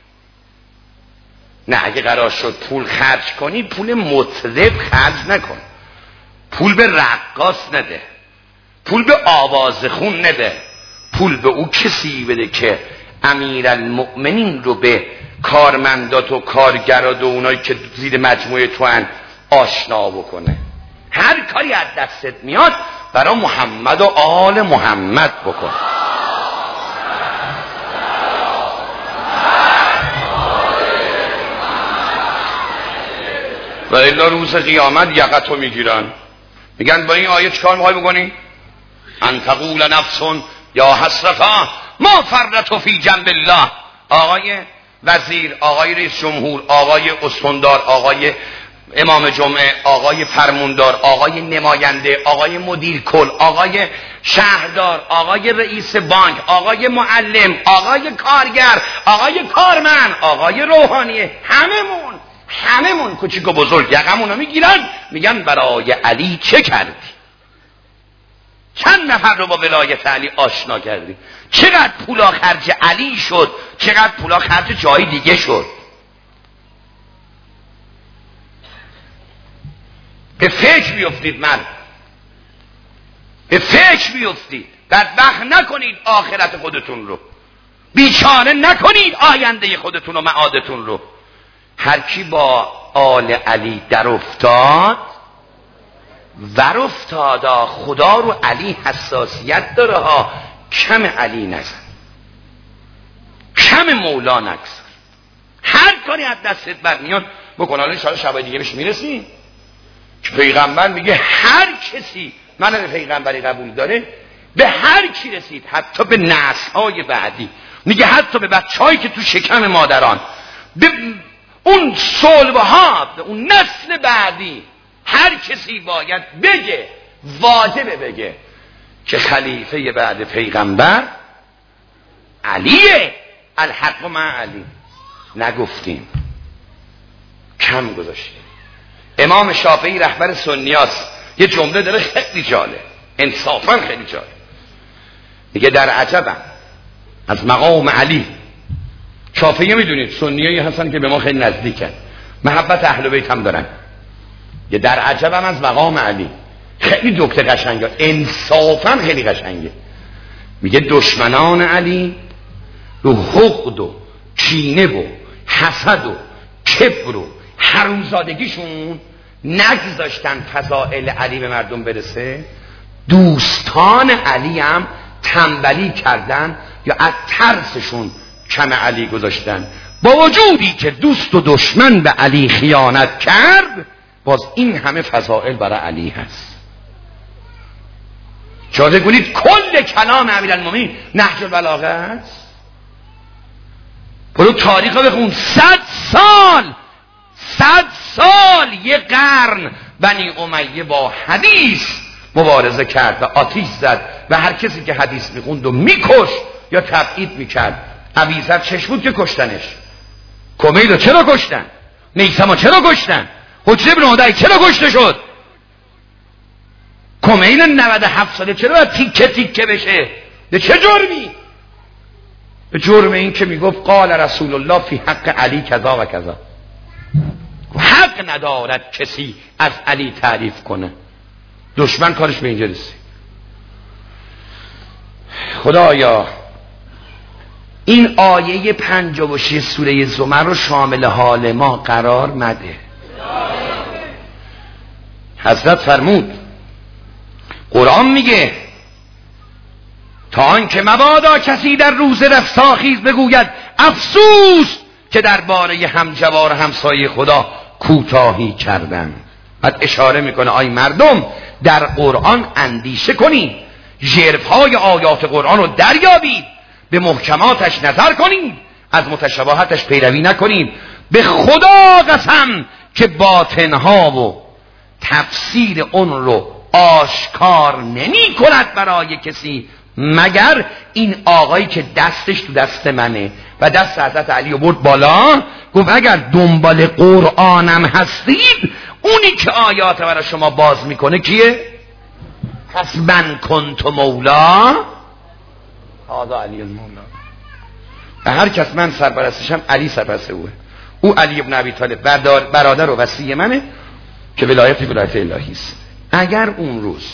نه، اگه قرار شد پول خرج کنی پول مطرب خرج نکن، پول به رقاص نده، پول به آوازخون نده، پول به او کسی بده که امیرالمؤمنین رو به کارمندات و کارگرات و اونایی که زیر مجموعه تو هن آشنا بکنه. هر کاری از دستت میاد برای محمد و آل محمد بکن. و الا روز قیامت یقتو میگیرن، میگن با این آیه چیکار میخوای بکنی؟ ان تقول نفس یا حسرتا ما فرطت فی جنب الله. آقای وزیر، آقای رئیس جمهور، آقای استاندار، آقای امام جمعه، آقای فرماندار، آقای نماینده، آقای مدیر کل، آقای شهردار، آقای رئیس بانک، آقای معلم، آقای کارگر، آقای کارمند، آقای روحانی، هممون هممون کوچیک و بزرگ یقمونو میگیرن میگن برای علی چه کردی؟ چند نفر رو با ولایت علی آشنا کردی؟ چقدر پولا خرج علی شد؟ چقدر پولا خرج جای دیگه شد؟ به فکر بیفتید مرد، به فکر بیفتید. بدبخت نکنید آخرت خودتون رو، بیچاره نکنید آینده خودتون و معادتون رو. هر کی با آل علی در افتاد ور افتادا خدا رو علی حساسیت داره ها، کم علی نزن، کم مولا نگذار، هر کاری از دستت برمیاد بکن. حالا ان شاءالله شبای دیگه بهش میرسیم که پیغمبر میگه هر کسی من به پیغمبری قبول داره به هر کی رسید، حتی به نسل‌های بعدی، میگه حتی به بچه‌هایی که تو شکم مادران، به اون صلب‌ها، به اون نسل بعدی، هر کسی باید بگه، واجبه بگه که خلیفه بعد پیغمبر علیه. الحق مع علی. نگفتیم، کم گذاشتیم. امام شافعی رهبر سنیاست، یه جمله داره خیلی جالب، انصافا خیلی جالب، میگه در عجبم از مقام علی. شافعی میدونید سنیایی هستن که به ما خیلی نزدیکن، محبت اهل بیت هم دارن. یه در عجبم از مقام علی، خیلی دکته قشنگه، انصافا خیلی قشنگه. میگه دشمنان علی رو حقد و کینه و حسد و کبر و حرومزادگیشون نگذاشتن فضائل علی به مردم برسه، دوستان علی هم تنبلی کردن یا از ترسشون کم علی گذاشتن. با وجودی که دوست و دشمن به علی خیانت کرد، باز این همه فضائل برای علی هست. شاید کنید کل کلام امیرالمومنین نهج البلاغه است. برو تاریخ رو بخون، صد سال صد سال یه قرن بنی امیه با حدیث مبارزه کرد و آتیش زد و هر کسی که حدیث میخوند و میکش یا تبعید میکرد. ابیذر چش بود که کشتنش. کمیل رو چرا کشتن؟ میثم رو چرا کشتن؟ حجر بن عدی چرا کشته شد؟ کمیل نود و هفت ساله چرا تیکه تیکه بشه؟ به چه جرمی؟ به جرم این که میگفت قال رسول الله فی حق علی کذا و کذا. حق ندارد کسی از علی تعریف کنه. دشمن کارش به اینجا رسید. خدایا این آیه پنجاه و شش سوره زمر رو شامل حال ما قرار مده. حضرت فرمود، قرآن میگه تا آنکه مبادا کسی در روز رستاخیز بگوید افسوس که درباره همجوار همسایه خدا کوتاهی کردن. بعد اشاره میکنه آی مردم در قرآن اندیشه کنید، ژرفهای آیات قرآن رو دریابید، به محکماتش نظر کنید، از متشابهاتش پیروی نکنید. به خدا قسم که باطنها و تفسیر اون رو آشکار نمی کند برای کسی مگر این آقایی که دستش تو دست منه و دست حضرت علی رو برد بالا، گفت اگر دنبال قرآنم هستید اونی که آیات برای شما باز میکنه کیه؟ پس من کنت مولا هذا علی المولا. و هر کس من سرپرستشم علی سرپرست اوه. او علی ابن ابی طالب برادر و وصی منه که ولایت ولایت الهی است. اگر اون روز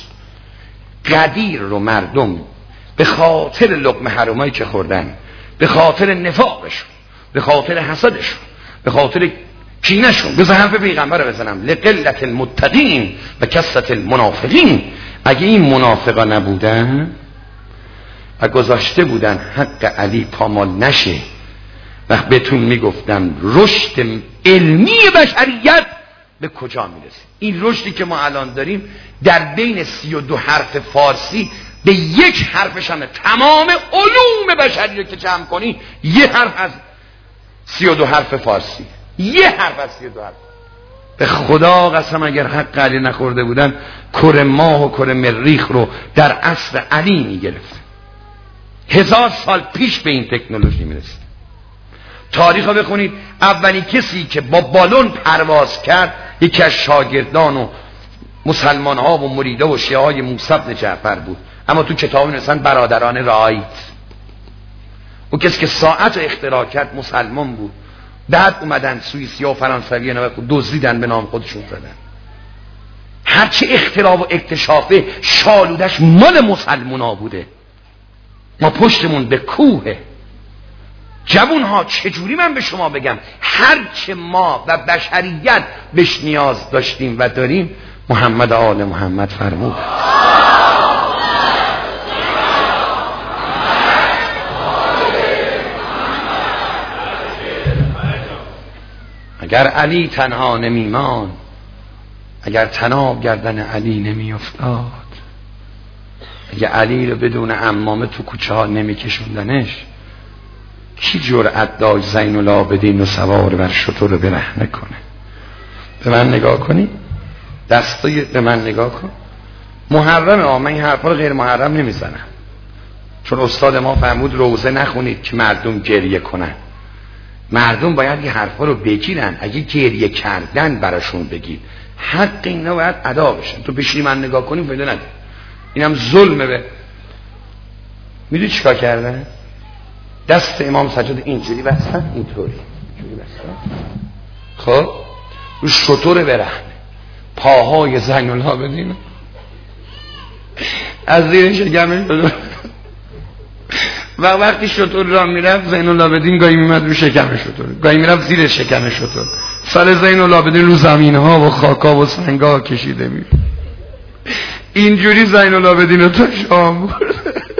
قدیر رو مردم به خاطر لقمه حرامایی که خوردن، به خاطر نفاقشون، به خاطر حسدشون، به خاطر کینشون، بذار حرف پیغمبر رو بزنم، لقلت المتقین و کثرت المنافقین، اگه این منافقا نبودن و گذاشته بودن حق علی پامال نشه و بهتون میگفتن رشد علمی بشریت به کجا میرسه. این رشدی که ما الان داریم در بین سی و دو حرف فارسی به یک حرفش همه، تمام علوم بشری که جمع کنی یه حرف از سی و دو حرف فارسی، یه حرف از سی و دو حرف. به خدا قسم اگر حق علی نخورده بودن کره ماه و کره مریخ رو در عصر علی میگرفت. هزار سال پیش به این تکنولوژی میرسید. تاریخ رو بخونید، اولین کسی که با بالون پرواز کرد یکی از شاگردان و مسلمان ها و مریده و شیعه های موسی بن جعفر بود، اما تو کتاب نوشتن برادران رایت. او کسی که ساعت رو اختراع کرد مسلمان بود، بعد اومدن سوئیسی و فرانسوی و دزدیدن به نام خودشون زدن. هرچی اختراع و اکتشافه شالودش مال مسلمان ها بوده. ما پشتمون به کوه. جوون ها چجوری من به شما بگم هرچه ما و بشریت بهش نیاز داشتیم و داریم محمد آل محمد فرمود. اگر علی تنها نمیمان، اگر تناب گردن علی نمی افتاد، اگر علی رو بدون عمامه تو کوچه ها نمی کشوندنش، کی جرأت داشت زین العابدین و سوار بر شتر رو برهنه کنه؟ به من نگاه کنی، دستای به من نگاه کن. محرم آ، من این حرفا رو غیر محرم نمیزنم، چون استاد ما فرمود روزه نخونید که مردم گریه کنن. مردم باید این حرفا رو بگیرن، اگه گریه کردن براشون بگید، حق اینا باید ادا بشن. تو بشینی من نگاه کنیم فایده نداره، اینم ظلمه. به میدونی چیکار کردن؟ دست امام سجاد اینجوری بستن، اینطوری اینجوری بستن، خب رو شتر برهنه، پاهای زین العابدین از زیر شکمش شد و وقتی شتر را میرفت زین العابدین گاهی میمد رو شکم شتر، گاهی میرفت زیر شکم شتر، سر زین العابدین رو زمین ها و خاکا و سنگا کشیده می، اینجوری زین العابدین رو تا شام برد.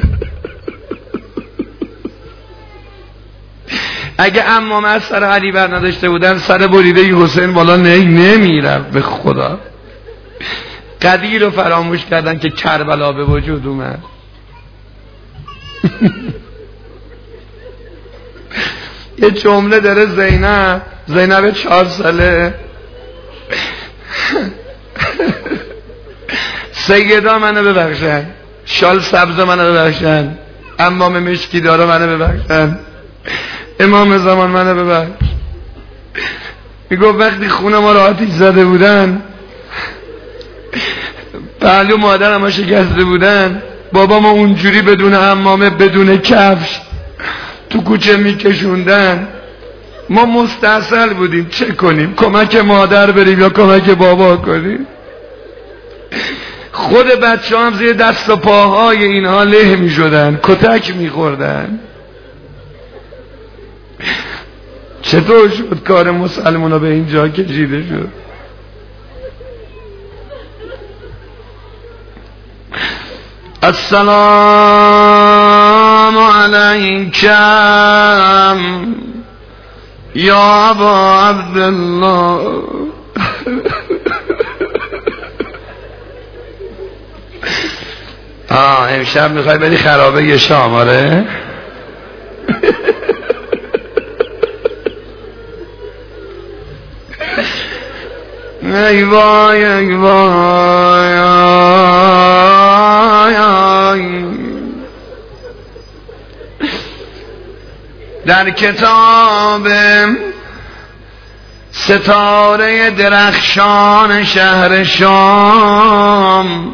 اگه امام از سر علی بر نداشته بودن، سر بریده حسین بالا نه نمیرفت. به خدا قدیر رو فراموش کردن که کربلا به وجود اومد. یه جمله داره زینب، زینب چهار ساله، سیدا منو ببخشن، شال سبز منو ببخشن، امام مشکی داره منو ببخشن، امام زمان منو ببخش. میگو وقتی خونه ما رو آتیش زده بودن، پهلو مادر ما شکسته بودن، بابا ما اونجوری بدون حمامه بدون کفش تو کوچه میکشوندن، ما مستاصل بودیم چه کنیم؟ کمک مادر بریم یا کمک بابا کنیم؟ خود بچه هم زیر دست و پاهای اینها له میشدن، کتک میخوردن. چطور شد کار مسلمان ها به اینجا کشیده شد؟ السلام علیکم یا ابا عبدالله. آه امشب میخوای بری خرابه شام؟ آره ای وای ای وای آی آی. در کتاب ستاره درخشان شهر شام،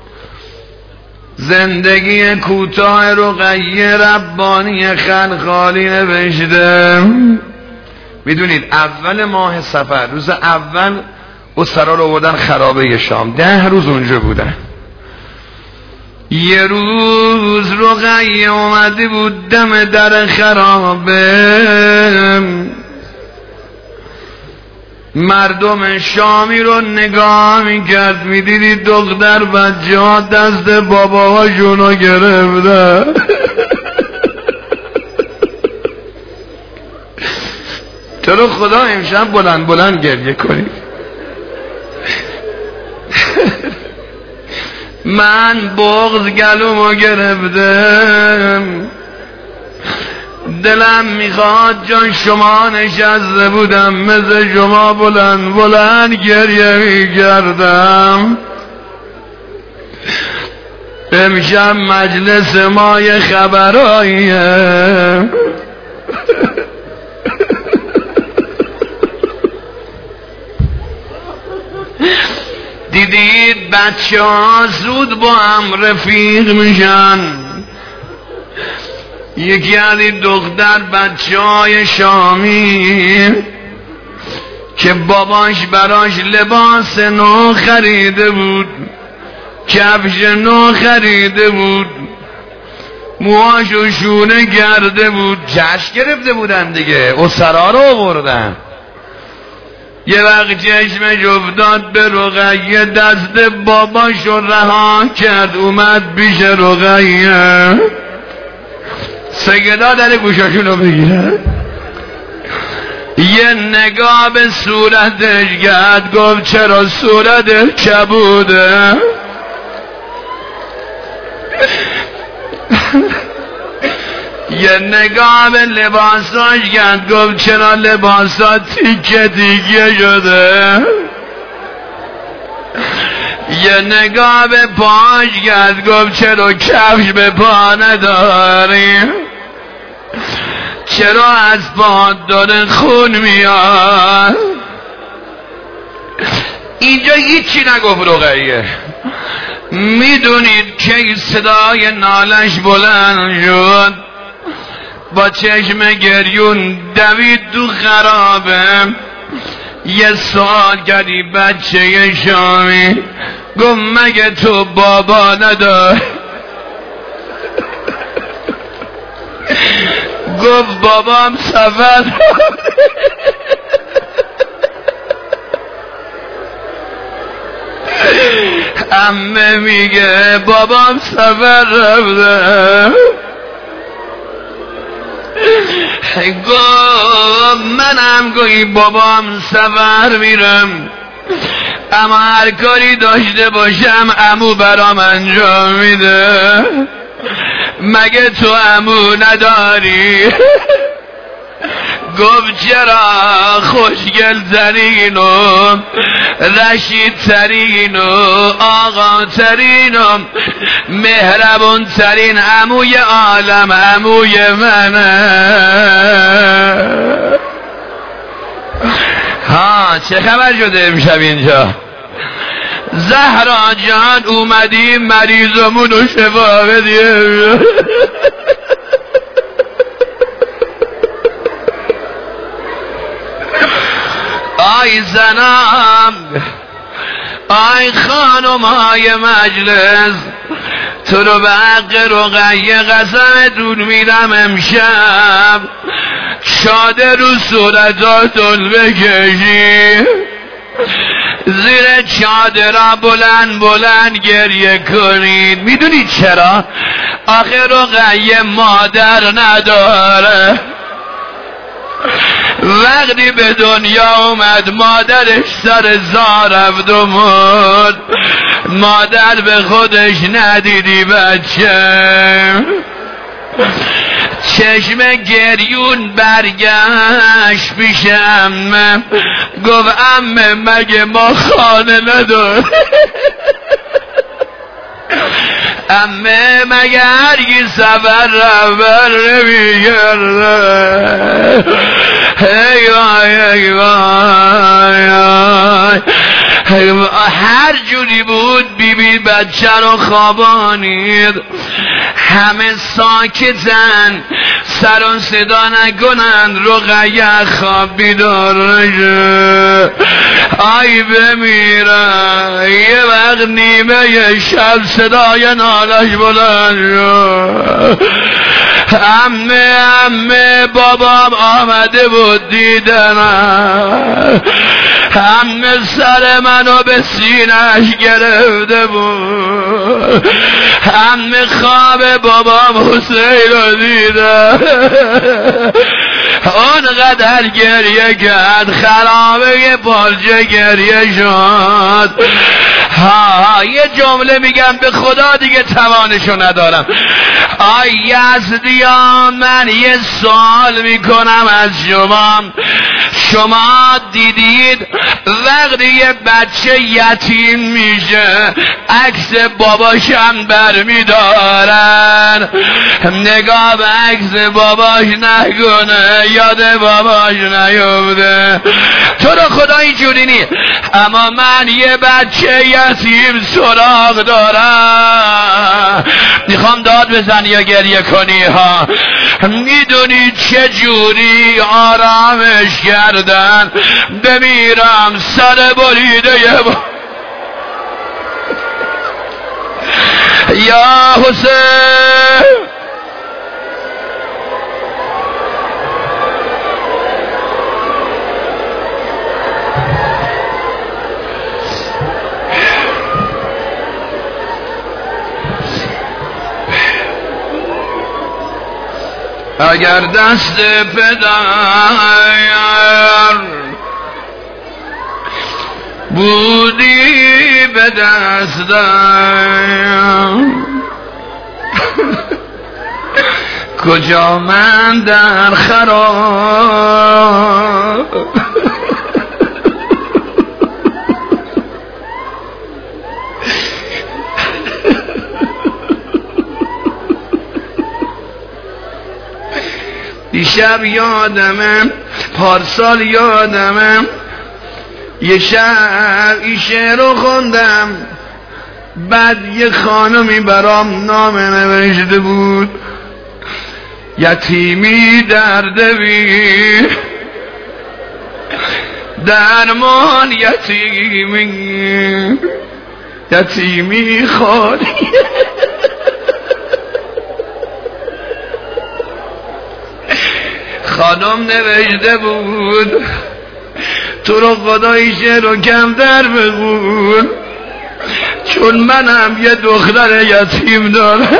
زندگی کوتاه رقیه ربانی خلخالی نوشته. میدونید اول ماه صفر، روز اول اسرا رو آوردن خرابه شام، ده روز اونجا بودن. یه روز رقیه اومده بود دم در خرابه، مردم شامی رو نگاه میکرد، میدیدی دختر بچه ها دست باباهاشون رو گرفته. تو رو خدا امشب بلند بلند گریه کنید. من بغض گلومو گرفتم، دلم میخواد جان شما نشسته بودم مثل شما بلند بلند گریه میکردم. امشب مجلس ما یه خبراییه. دیدید بچه ها زود با هم رفیق میشن. یکی از این دختر بچه های شامی که باباش براش لباس نو خریده بود، کفش نو خریده بود، موهاشو شونه کرده بود، جشن گرفته بودن دیگه، اسرا رو آوردن. یه وقت چشمش افتاد به رقیه، دست باباشو رها کرد اومد پیش رقیه، سگدا در گوشاشونو بگیره، یه نگاه به صورتش کرد، گفت چرا صورتت کبوده؟ یه نگاه به لباساش کرد، گفت چرا لباسات تیکه تیکه شده؟ یه نگاه به پاش کرد، گفت چرا کفش به پا نداری؟ چرا از پات داره خون میاد؟ اینجا هیچی نگفت رقیه. میدونید که صدای نالش بلند شد، با چشم گریون دوید تو خرابه، یه سوال کردی بچه شامی، گفت مگه تو بابا ندار؟ گفت بابام سفر عمه میگه بابام سفر رفته. گفت منم گویی بابام سفر میرم، اما هر کاری داشته باشم عمو برام انجام میده، مگه تو عمو نداری؟ گفت چرا خوشگل ترین و رشید ترین و آقا ترین و مهربون ترین عموی عالم عموی منه. ها چه خبر شده امشب اینجا؟ زهرا جان اومدی مریضمونو شفا بدیم. آی زنم، آی خانم های مجلس، تو رو به حق رقیه قسمتون میدم امشب شاده رو صورتاتون بکشی، زیر چادرها بلند بلند گریه کنید. میدونید چرا؟ آخه رقیه مادر نداره، وقتی به دنیا اومد مادرش سر زار رفت و مرد، مادر به خودش ندیدی بچه، چشم گریون برگشت پیش عمه، گفت عمه مگه ما خانه ندار؟ عمه مگه هرگی سفر رفت نمیگرده؟ ای وای ای وای هر جوری بود بی بی بچه رو خوابانید، همه ساکتن، سر و صدا نکنن، رقیه خواب بیدار نشه. آی بمیره، یه وقت نیمه شب صدای نالش بلند شد، عمه عمه بابام آمده بود دیدنم، عمه سر منو به سینه‌اش گرفته بود، عمه خواب بابام حسین رو دیدم، اونقدر گریه کرد خرابه پارچه گریه شد. ها یه جمله میگم به خدا دیگه توانشو ندارم. آی یزدیان من یه سوال میکنم از شما، شما دیدید وقتی یه بچه یتیم میشه عکس باباشم برمیدارن، نگاه به عکس باباش نکنه، یاد باباش نیفته. تو رو خدا اینجوری نی، اما من یه بچه یتیم سراغ دارم، میخوام داد بزنی یا گریه کنی ها. میدونی چه جوری آرامش کردن؟ بمیرم سر بریده یه با... یا حسین اگر دست پدر بودی به دستم کجا من در خراب دیشب یادمه پارسال یادمه یه شب این شعر رو خوندم بعد یه خانمی برام نامه نوشته بود یتیمی دردوی درمان یتیمی یتیمی خالی خانم نوشته بود تو رو خدای شعر رو کم در بگون چون منم یه دختر یتیم دارم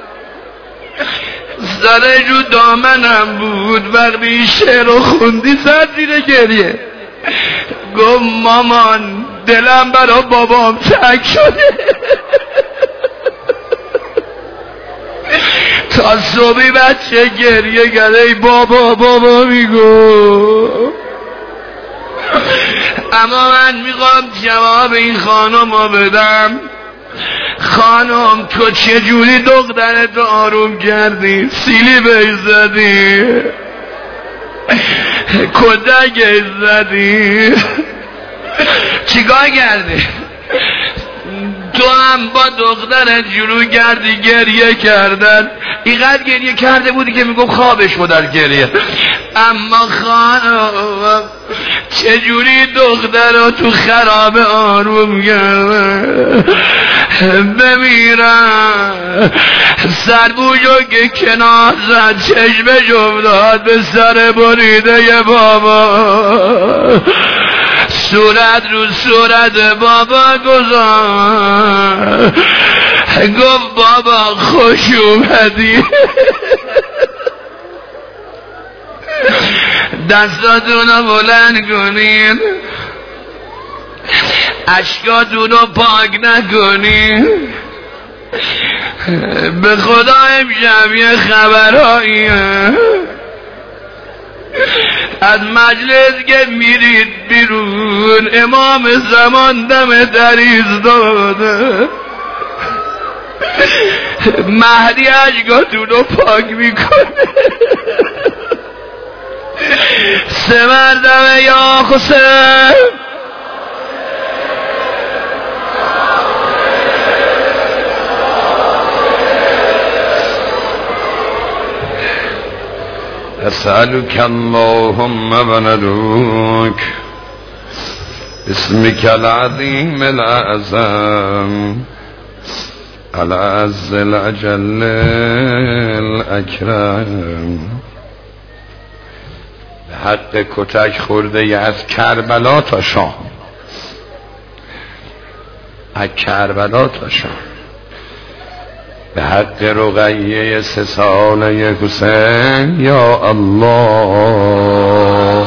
سر جو دامنم بود وقتی شعر رو خوندی زد زیر گریه گفت مامان دلم برا بابام تنگ شده تا صبحی بچه گریه کرده ای بابا بابا میگو اما من میخوام جواب این خانم رو بدم خانم تو چجوری دخترت آروم کردی سیلی بهش زدی کدک زدی چیکار کردی تو هم با دخترت شروع کردی گریه کردن اینقدر گریه کرده بودی که میگم خوابش بود در گریه اما خانم چجوری دختر رو تو خراب آروم کرده بمیرم سربوشو که کنار زد چشمش افتاد به سر بریده ی بابا صورت رو صورت بابا گذار گفت بابا خوش اومدی دستاتون رو بلند کنین اشکاتون رو پاک نکنین به خدا امشب یه خبرهاییه از مجلس که میرید بیرون امام زمان دم در ایستاده مهدی اشکاتون رو پاک میکنه سه مردم یا حسین أسألك اللهم وندعوك باسمك العظيم الأعظم الأعز الأجل الأكرم به حق کتک خورده از کربلا تا شام از کربلا تا شام به حق رقیه سه ساله حسین یا الله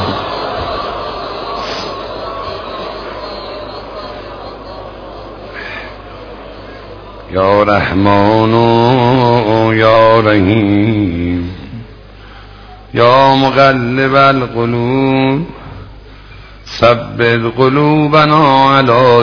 یا رحمان و یا رحیم یا مقلب القلوب ثبت قلوبنا علی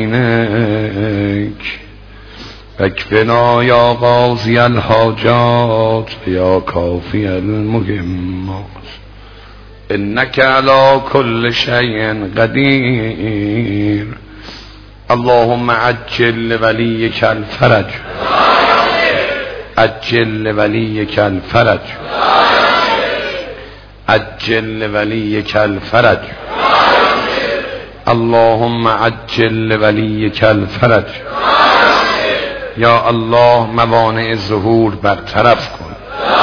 دینک اکفنا یا قاضی الحاجات یا کافی المهمات انک علی کل شیء قدیر اللهم عجل ولیک الفرج عجل ولیک الفرج عجل ولیک الفرج اللهم عجل ولیک الفرج یا الله موانع ظهور برطرف کن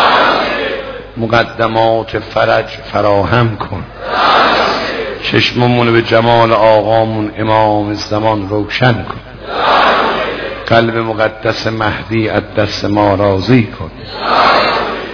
مقدمات فرج فراهم کن چشممون به جمال آقامون امام زمان روشن کن قلب مقدس مهدی از دست ما راضی کن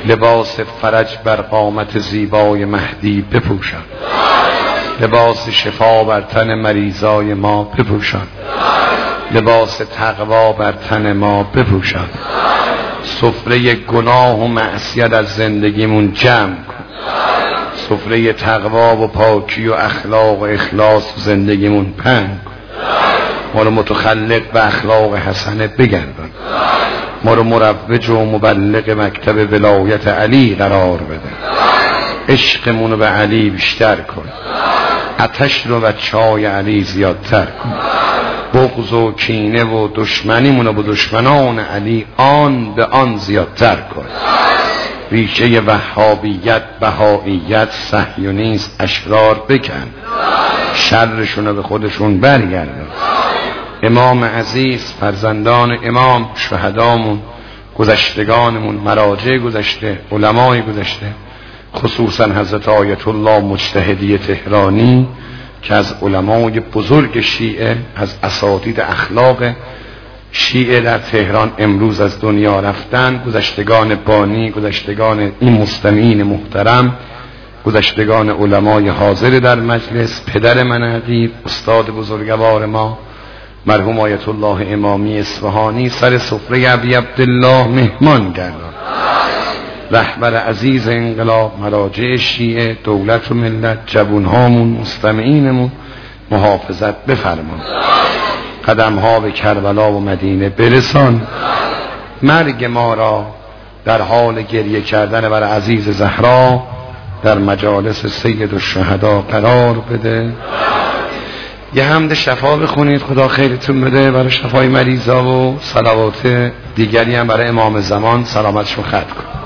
لباس فرج بر قامت زیبای مهدی بپوشان، لباس شفا بر تن مریضای ما بپوشان، لباس تقوا بر تن ما بپوشان، سفره گناه و معصیت از زندگیمون جمع کن، سفره تقوا و پاکی و اخلاق و اخلاص و زندگیمون پهن کن، ما رو متخلق به اخلاق حسنه بگردان، ما رو مروج و مبلغ مکتب ولایت علی قرار بده، عشقمون رو به علی بیشتر کن، آتش رو و چای علی زیادتر کن، بغض و کینه و دشمنیمون رو با دشمنان علی آن به آن زیادتر کن، ریشه وهابیت، بهائیت، صهیونیسم، اشرار بکن، شرشون رو به خودشون برگردن. امام عزیز، فرزندان امام، شهدامون، گذشتگانمون، مراجع گذشته، علمای گذشته، خصوصا حضرت آیت الله مجتهدی تهرانی که از علمای بزرگ شیعه، از اساتید اخلاق شیعه در تهران امروز از دنیا رفتن، گذشتگان بانی، گذشتگان این مستمعین محترم، گذشتگان علمای حاضر در مجلس، پدر من عزیز، استاد بزرگوار ما مرحوم آیت الله امامی اصفهانی سر سفره ابی عبدالله مهمان گردان، رهبر عزیز انقلاب، مراجع شیعه، دولت و ملت، جوانهامون، مستمعینمون محافظت بفرمان، قدمها به کربلا و مدینه برسان، مرگ ما را در حال گریه کردن بر عزیز زهرا در مجالس سید الشهدا قرار بده. یه حمد شفا بخونید خدا خیرتون بده برای شفای مریضا و صلوات دیگری هم برای امام زمان سلامتشون ختم کن.